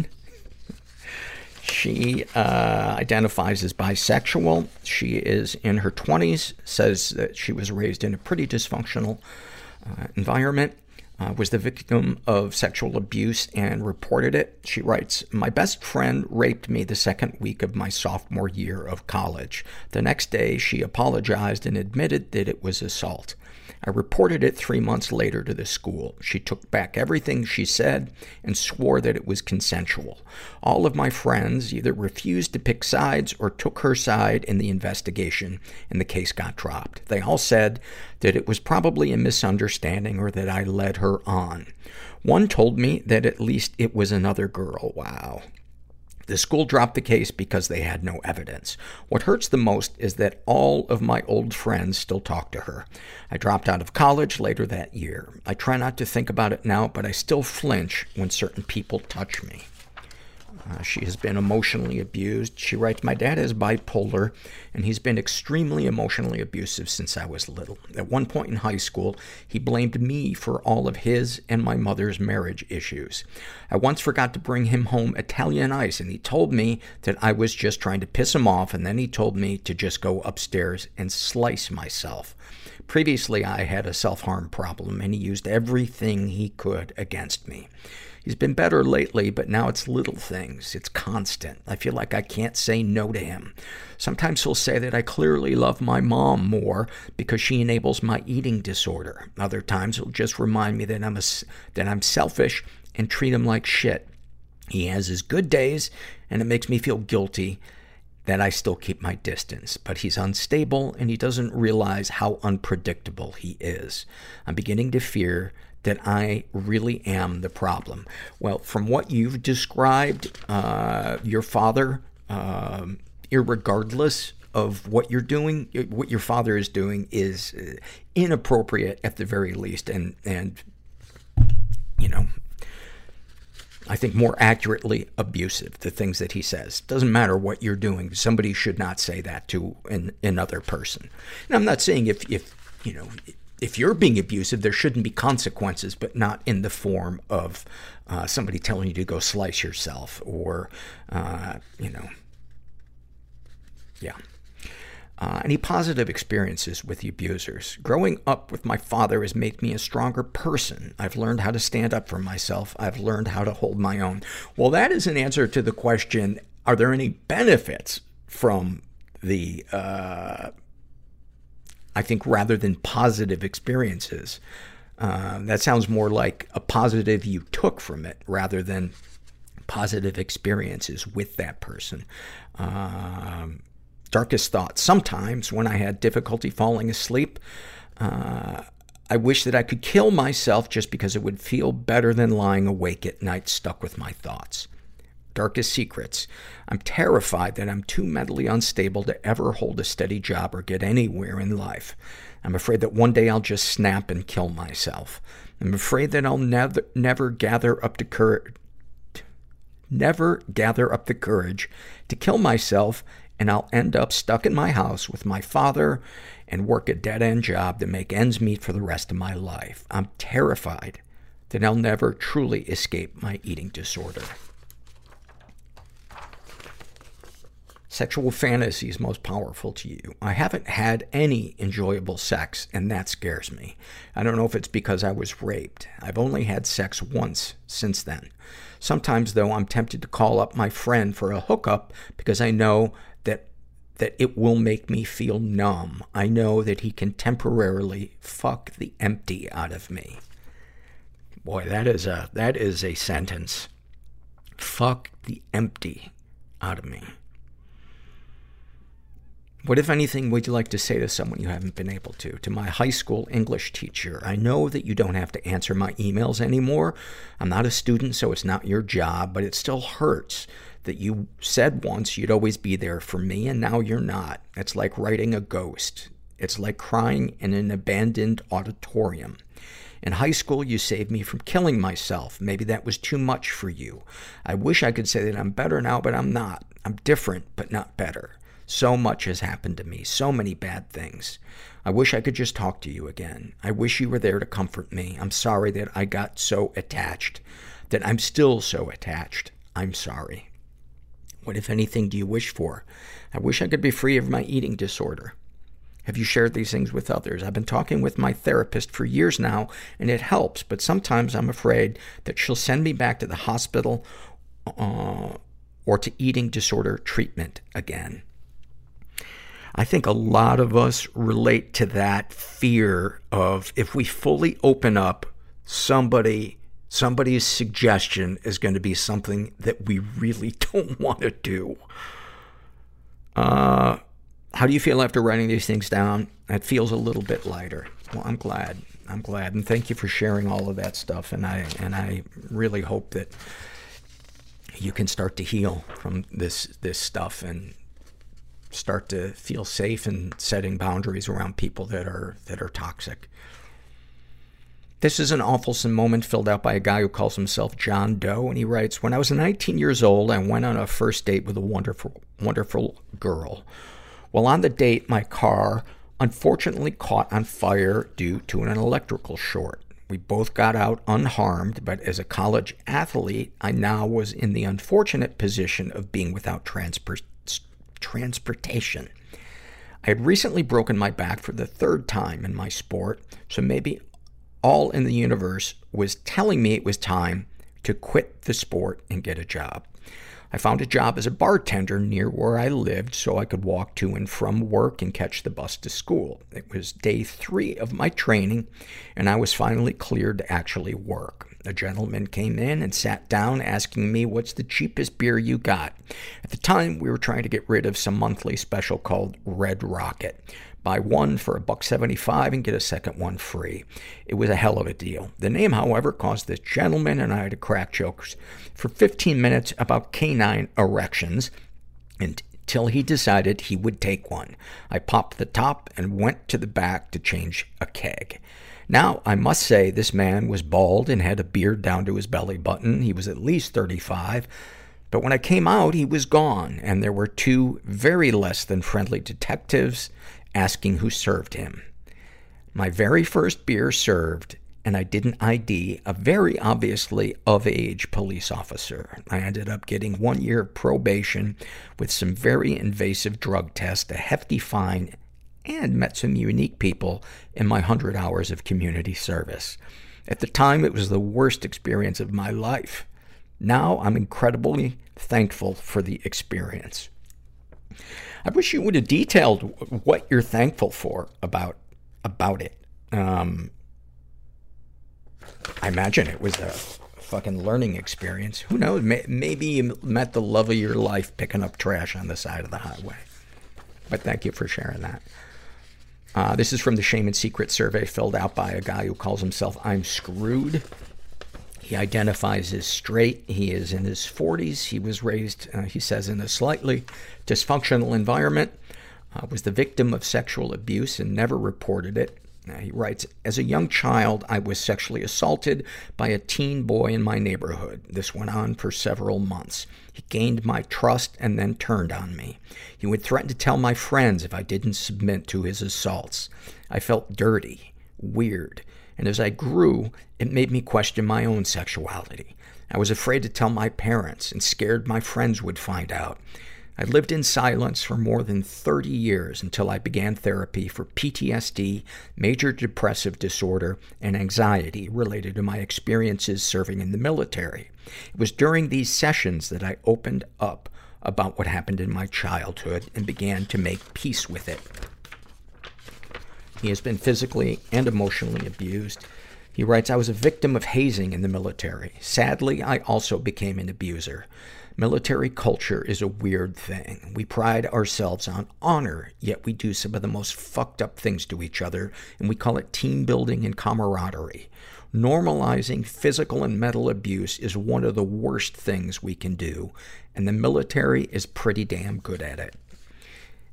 She uh, identifies as bisexual. She is in her twenties, says that she was raised in a pretty dysfunctional uh, environment, uh, was the victim of sexual abuse and reported it. She writes, my best friend raped me the second week of my sophomore year of college. The next day, she apologized and admitted that it was assault. I reported it three months later to the school. She took back everything she said and swore that it was consensual. All of my friends either refused to pick sides or took her side in the investigation, and the case got dropped. They all said that it was probably a misunderstanding or that I led her on. One told me that at least it was another girl. Wow. The school dropped the case because they had no evidence. What hurts the most is that all of my old friends still talk to her. I dropped out of college later that year. I try not to think about it now, but I still flinch when certain people touch me. Uh, she has been emotionally abused. She writes, my dad is bipolar, and he's been extremely emotionally abusive since I was little. At one point in high school, he blamed me for all of his and my mother's marriage issues. I once forgot to bring him home Italian ice, and he told me that I was just trying to piss him off, and then he told me to just go upstairs and slice myself. Previously, I had a self-harm problem, and he used everything he could against me. He's been better lately, but now it's little things. It's constant. I feel like I can't say no to him. Sometimes he'll say that I clearly love my mom more because she enables my eating disorder. Other times he'll just remind me that I'm a, that I'm selfish and treat him like shit. He has his good days, and it makes me feel guilty that I still keep my distance. But he's unstable, and he doesn't realize how unpredictable he is. I'm beginning to fear that I really am the problem. Well, from what you've described, uh, your father, um, irregardless of what you're doing, what your father is doing is inappropriate at the very least. And, and, you know, I think more accurately abusive, the things that he says. Doesn't matter what you're doing. Somebody should not say that to an, another person. And I'm not saying if, if, you know, if you're being abusive, there shouldn't be consequences, but not in the form of uh, somebody telling you to go slice yourself or, uh, you know, yeah. Uh, any positive experiences with the abusers? Growing up with my father has made me a stronger person. I've learned how to stand up for myself. I've learned how to hold my own. Well, that is an answer to the question, are there any benefits from the, uh, I think rather than positive experiences. Uh, that sounds more like a positive you took from it rather than positive experiences with that person. Um, darkest thoughts. Sometimes when I had difficulty falling asleep, uh, I wish that I could kill myself just because it would feel better than lying awake at night stuck with my thoughts. Darkest secrets. I'm terrified that I'm too mentally unstable to ever hold a steady job or get anywhere in life. I'm afraid that one day I'll just snap and kill myself. I'm afraid that I'll never, never gather up the courage, never gather up the courage to kill myself, and I'll end up stuck in my house with my father and work a dead-end job to make ends meet for the rest of my life. I'm terrified that I'll never truly escape my eating disorder. Sexual fantasies most powerful to you. I haven't had any enjoyable sex, and that scares me. I don't know if it's because I was raped. I've only had sex once since then. Sometimes, though, I'm tempted to call up my friend for a hookup because I know that that it will make me feel numb. I know that he can temporarily fuck the empty out of me. Boy, that is a that is a sentence. Fuck the empty out of me. What, if anything, would you like to say to someone you haven't been able to? To my high school English teacher, I know that you don't have to answer my emails anymore. I'm not a student, so it's not your job, but it still hurts that you said once you'd always be there for me, and now you're not. It's like writing a ghost. It's like crying in an abandoned auditorium. In high school, you saved me from killing myself. Maybe that was too much for you. I wish I could say that I'm better now, but I'm not. I'm different, but not better. So much has happened to me. So many bad things. I wish I could just talk to you again. I wish you were there to comfort me. I'm sorry that I got so attached. That I'm still so attached. I'm sorry. What, if anything, do you wish for? I wish I could be free of my eating disorder. Have you shared these things with others? I've been talking with my therapist for years now, and it helps, but sometimes I'm afraid that she'll send me back to the hospital uh, or to eating disorder treatment again. I think a lot of us relate to that fear of, if we fully open up, somebody, somebody's suggestion is going to be something that we really don't want to do. Uh, how do you feel after writing these things down? It feels a little bit lighter. Well, I'm glad. I'm glad. And thank you for sharing all of that stuff. And I, and I really hope that you can start to heal from this, this stuff and start to feel safe and setting boundaries around people that are, that are toxic. This is an awfulsome moment filled out by a guy who calls himself John Doe, and he writes, when I was nineteen years old, I went on a first date with a wonderful, wonderful girl. While on the date, my car unfortunately caught on fire due to an electrical short. We both got out unharmed, but as a college athlete, I now was in the unfortunate position of being without transport, transportation. I had recently broken my back for the third time in my sport, so maybe all in the universe was telling me it was time to quit the sport and get a job. I found a job as a bartender near where I lived so I could walk to and from work and catch the bus to school. It was day three of my training, and I was finally cleared to actually work. A gentleman came in and sat down asking me, what's the cheapest beer you got? At the time, we were trying to get rid of some monthly special called Red Rocket. Buy one for a buck seventy-five and get a second one free. It was a hell of a deal. The name, however, caused this gentleman and I to crack jokes for fifteen minutes about canine erections until he decided he would take one. I popped the top and went to the back to change a keg. Now, I must say this man was bald and had a beard down to his belly button. He was at least thirty-five. But when I came out, he was gone, and there were two very less than friendly detectives asking who served him. My very first beer served, and I didn't I D a very obviously of-age police officer. I ended up getting one year of probation with some very invasive drug tests, a hefty fine, and met some unique people in my hundred hours of community service. At the time, it was the worst experience of my life. Now, I'm incredibly thankful for the experience. I wish you would have detailed what you're thankful for about, about it. Um, I imagine it was a fucking learning experience. Who knows? May, maybe you met the love of your life picking up trash on the side of the highway. But thank you for sharing that. Uh, this is from the Shame and Secret survey filled out by a guy who calls himself I'm Screwed. He identifies as straight. He is in his forties. He was raised, uh, he says, in a slightly dysfunctional environment, uh, was the victim of sexual abuse and never reported it. Uh, he writes, as a young child, I was sexually assaulted by a teen boy in my neighborhood. This went on for several months. He gained my trust and then turned on me. He would threaten to tell my friends if I didn't submit to his assaults. I felt dirty, weird, and as I grew, it made me question my own sexuality. I was afraid to tell my parents and scared my friends would find out. I lived in silence for more than thirty years until I began therapy for P T S D, major depressive disorder, and anxiety related to my experiences serving in the military. It was during these sessions that I opened up about what happened in my childhood and began to make peace with it. He has been physically and emotionally abused. He writes, I was a victim of hazing in the military. Sadly, I also became an abuser. Military culture is a weird thing. We pride ourselves on honor, yet we do some of the most fucked up things to each other, and we call it team building and camaraderie. Normalizing physical and mental abuse is one of the worst things we can do, and the military is pretty damn good at it.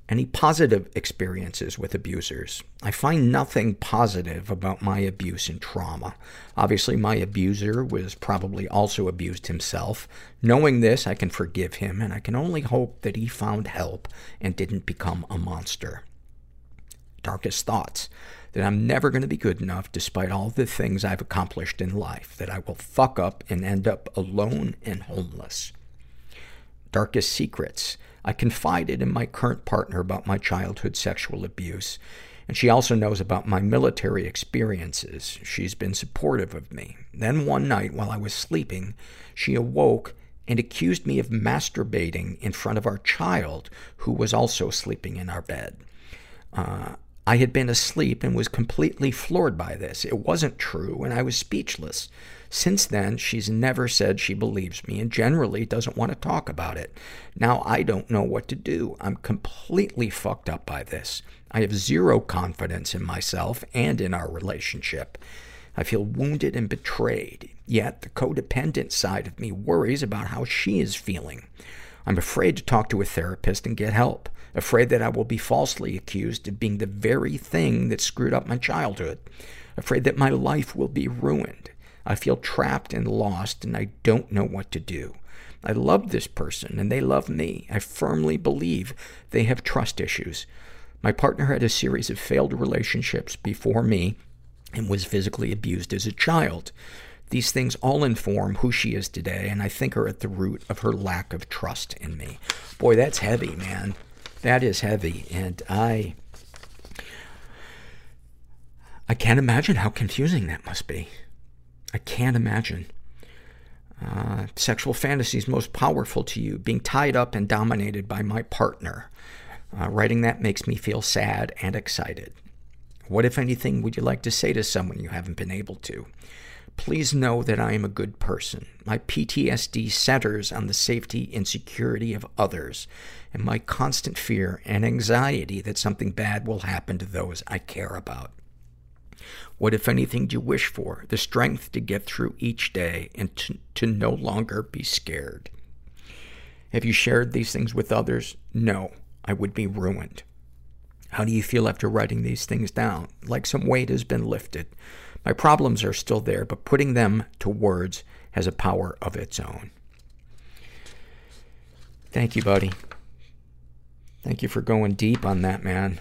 Any positive experiences with abusers? I find nothing positive about my abuse and trauma. Obviously, my abuser was probably also abused himself. Knowing this, I can forgive him, and I can only hope that he found help and didn't become a monster. Darkest thoughts. That I'm never going to be good enough despite all the things I've accomplished in life. That I will fuck up and end up alone and homeless. Darkest secrets. I confided in my current partner about my childhood sexual abuse, and she also knows about my military experiences. She's been supportive of me. Then one night, while I was sleeping, she awoke and accused me of masturbating in front of our child, who was also sleeping in our bed. Uh, I had been asleep and was completely floored by this. It wasn't true, and I was speechless. Since then, she's never said she believes me and generally doesn't want to talk about it. Now I don't know what to do. I'm completely fucked up by this. I have zero confidence in myself and in our relationship. I feel wounded and betrayed, yet the codependent side of me worries about how she is feeling. I'm afraid to talk to a therapist and get help. Afraid that I will be falsely accused of being the very thing that screwed up my childhood. Afraid that my life will be ruined. I feel trapped and lost, and I don't know what to do. I love this person, and they love me. I firmly believe they have trust issues. My partner had a series of failed relationships before me and was physically abused as a child. These things all inform who she is today, and I think are at the root of her lack of trust in me. Boy, that's heavy, man. That is heavy, and I... I can't imagine how confusing that must be. I can't imagine. Uh, sexual fantasies most powerful to you. Being tied up and dominated by my partner. Uh, writing that makes me feel sad and excited. What, if anything, would you like to say to someone you haven't been able to? Please know that I am a good person. My P T S D centers on the safety and security of others, and my constant fear and anxiety that something bad will happen to those I care about. What, if anything, do you wish for? The strength to get through each day and to, to no longer be scared. Have you shared these things with others? No, I would be ruined. How do you feel after writing these things down? Like some weight has been lifted. My problems are still there, but putting them to words has a power of its own. Thank you, buddy. Thank you for going deep on that, man.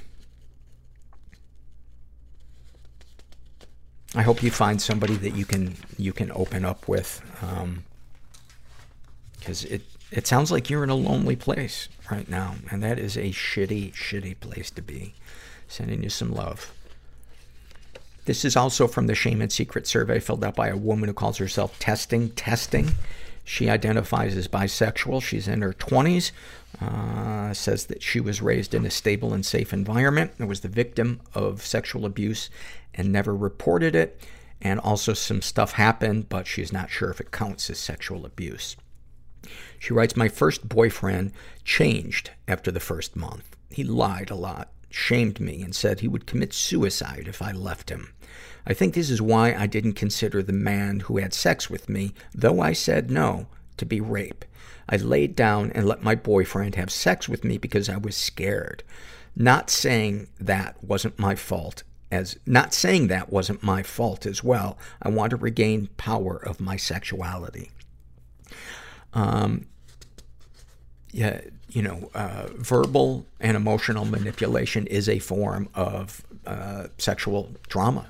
I hope you find somebody that you can, you can open up with. Um, cause it, it sounds like you're in a lonely place right now. And that is a shitty, shitty place to be. Sending you some love. This is also from the Shame and Secret survey filled out by a woman who calls herself Testing Testing. She identifies as bisexual. She's in her twenties. Uh, says that she was raised in a stable and safe environment and was the victim of sexual abuse and never reported it. And also some stuff happened, but she's not sure if it counts as sexual abuse. She writes, my first boyfriend changed after the first month. He lied a lot, shamed me, and said he would commit suicide if I left him. I think this is why I didn't consider the man who had sex with me, though I said no, to be rape. I laid down and let my boyfriend have sex with me because I was scared. Not saying that wasn't my fault as, not saying that wasn't my fault as well. I want to regain power of my sexuality. Um, yeah, you know, uh, verbal and emotional manipulation is a form of uh, sexual trauma.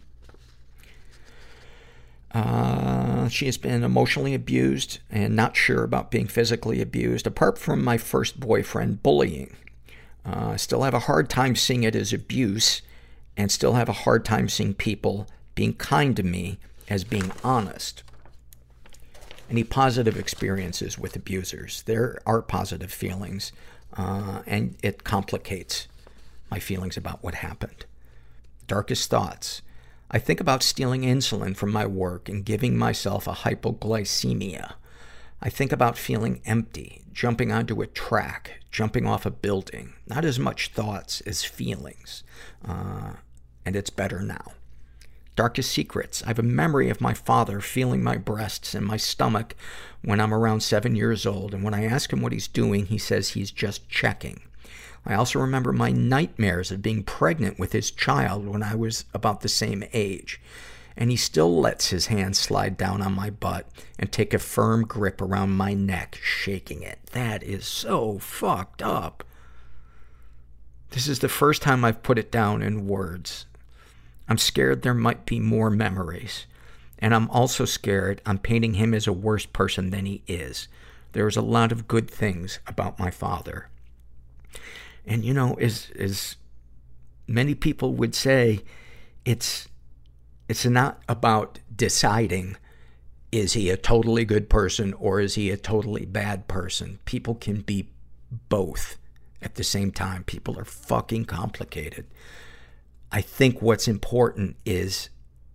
Uh, she has been emotionally abused and not sure about being physically abused. Apart from my first boyfriend bullying, I uh, still have a hard time seeing it as abuse and still have a hard time seeing people being kind to me as being honest. Any positive experiences with abusers? There are positive feelings, uh, and it complicates my feelings about what happened. Darkest thoughts. I think about stealing insulin from my work and giving myself a hypoglycemia. I think about feeling empty, jumping onto a track, jumping off a building. Not as much thoughts as feelings. Uh, and it's better now. Darkest secrets. I have a memory of my father feeling my breasts and my stomach when I'm around seven years old. And when I ask him what he's doing, he says he's just checking. I also remember my nightmares of being pregnant with his child when I was about the same age. And he still lets his hand slide down on my butt and take a firm grip around my neck, shaking it. That is so fucked up. This is the first time I've put it down in words. I'm scared there might be more memories. And I'm also scared I'm painting him as a worse person than he is. There's a lot of good things about my father. And, you know, as, as many people would say, it's, it's not about deciding, is he a totally good person or is he a totally bad person? People can be both at the same time. People are fucking complicated. I think what's important is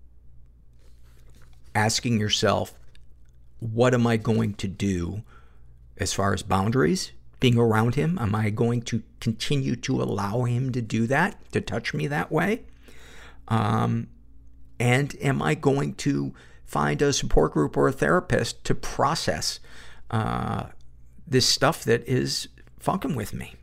asking yourself, what am I going to do as far as boundaries, being around him? Am I going to continue to allow him to do that, to touch me that way? Um, and am I going to find a support group or a therapist to process uh, this stuff that is fucking with me?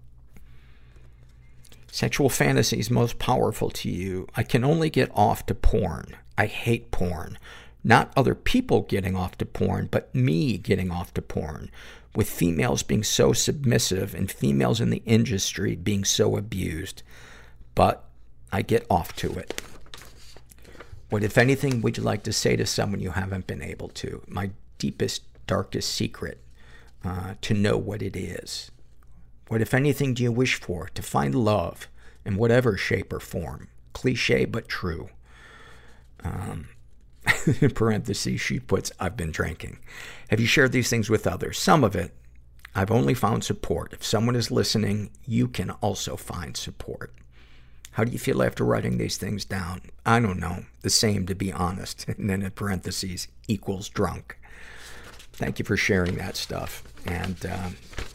Sexual fantasies most powerful to you. I can only get off to porn. I hate porn. Not other people getting off to porn, but me getting off to porn. With females being so submissive and females in the industry being so abused. But I get off to it. What, if anything, would you like to say to someone you haven't been able to? My deepest, darkest secret, uh, to know what it is. What, if anything, do you wish for? To find love in whatever shape or form. Cliche, but true. Um, in parentheses, she puts, I've been drinking. Have you shared these things with others? Some of it, I've only found support. If someone is listening, you can also find support. How do you feel after writing these things down? I don't know. The same, to be honest. And then in parentheses, equals drunk. Thank you for sharing that stuff. And, um,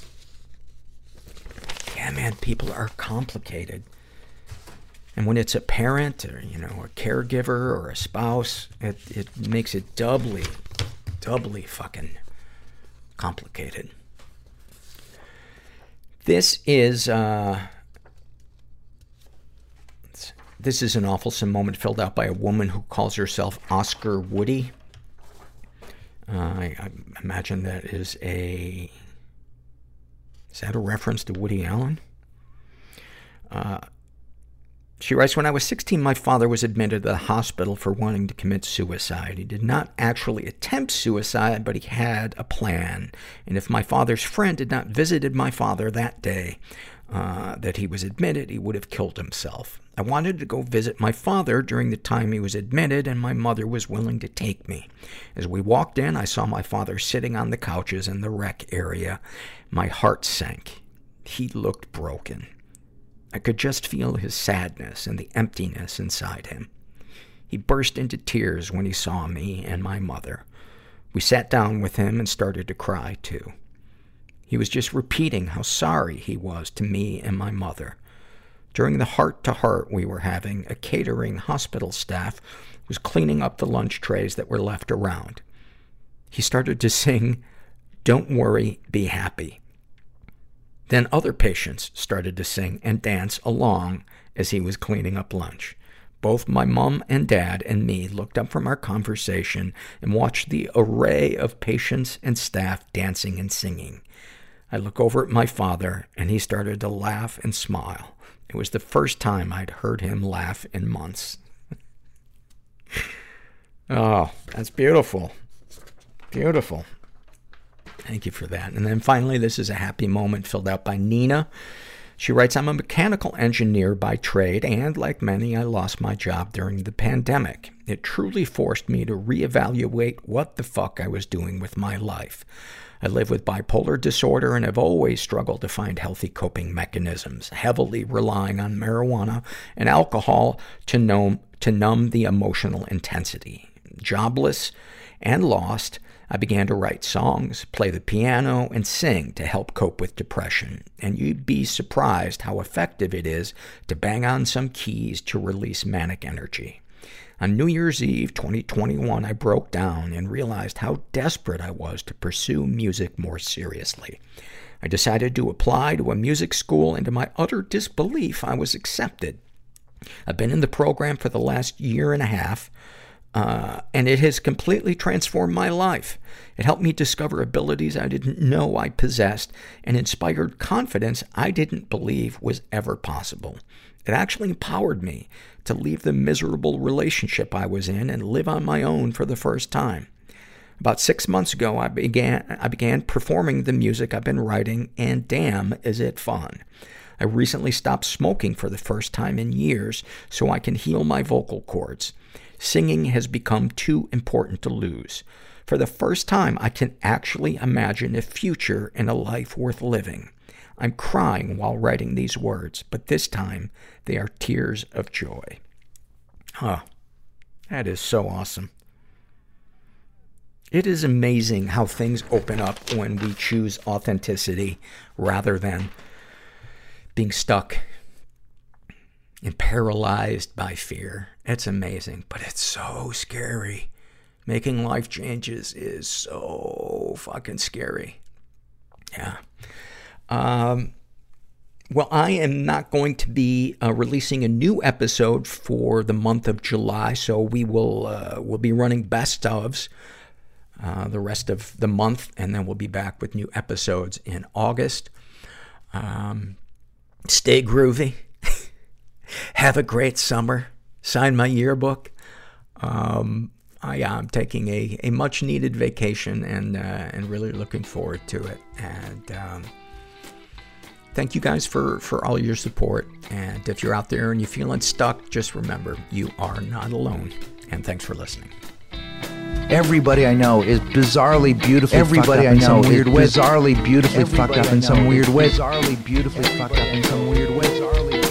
yeah, man, people are complicated. And when it's a parent or, you know, a caregiver or a spouse, it, it makes it doubly, doubly fucking complicated. This is, uh, this is an awfulsome moment filled out by a woman who calls herself Oscar Woody. Uh, I, I imagine that is a, is that a reference to Woody Allen? Uh, She writes, when I was sixteen, my father was admitted to the hospital for wanting to commit suicide. He did not actually attempt suicide, but he had a plan. And if my father's friend had not visited my father that day uh, that he was admitted, he would have killed himself. I wanted to go visit my father during the time he was admitted, and my mother was willing to take me. As we walked in, I saw my father sitting on the couches in the rec area. My heart sank. He looked broken. I could just feel his sadness and the emptiness inside him. He burst into tears when he saw me and my mother. We sat down with him and started to cry, too. He was just repeating how sorry he was to me and my mother. During the heart-to-heart we were having, a catering hospital staff was cleaning up the lunch trays that were left around. He started to sing, "Don't worry, be happy." Then other patients started to sing and dance along as he was cleaning up lunch. Both my mom and dad and me looked up from our conversation and watched the array of patients and staff dancing and singing. I look over at my father, and he started to laugh and smile. It was the first time I'd heard him laugh in months. Oh, that's beautiful. Beautiful. Thank you for that. And then finally, this is a happy moment filled out by Nina. She writes, I'm a mechanical engineer by trade, and like many, I lost my job during the pandemic. It truly forced me to reevaluate what the fuck I was doing with my life. I live with bipolar disorder and have always struggled to find healthy coping mechanisms, heavily relying on marijuana and alcohol to numb, to numb the emotional intensity. Jobless and lost, I began to write songs, play the piano, and sing to help cope with depression. And you'd be surprised how effective it is to bang on some keys to release manic energy. On New Year's Eve twenty twenty-one, I broke down and realized how desperate I was to pursue music more seriously. I decided to apply to a music school, and to my utter disbelief, I was accepted. I've been in the program for the last year and a half, uh, and it has completely transformed my life. It helped me discover abilities I didn't know I possessed, and inspired confidence I didn't believe was ever possible. It actually empowered me to leave the miserable relationship I was in and live on my own for the first time. About six months ago, I began, I began performing the music I've been writing, and damn, is it fun. I recently stopped smoking for the first time in years so I can heal my vocal cords. Singing has become too important to lose. For the first time, I can actually imagine a future and a life worth living. I'm crying while writing these words, but this time they are tears of joy. Huh. That is so awesome. It is amazing how things open up when we choose authenticity rather than being stuck and paralyzed by fear. It's amazing, but it's so scary. Making life changes is so fucking scary. Yeah. Um, well, I am not going to be uh, releasing a new episode for the month of July, so we will uh, we'll be running best ofs uh, the rest of the month, and then we'll be back with new episodes in August. Um, stay groovy. Have a great summer. Sign my yearbook. Um, I am taking a, a much needed vacation, and uh, and really looking forward to it. And um, thank you guys for, for all your support. And if you're out there and you're feeling stuck, just remember, you are not alone. And thanks for listening. Everybody I know is bizarrely beautifully Everybody fucked up I in know some is weird way. bizarrely beautifully Everybody fucked up I in some know weird is way. Bizarrely beautifully fucked up in some weird way. Bizarrely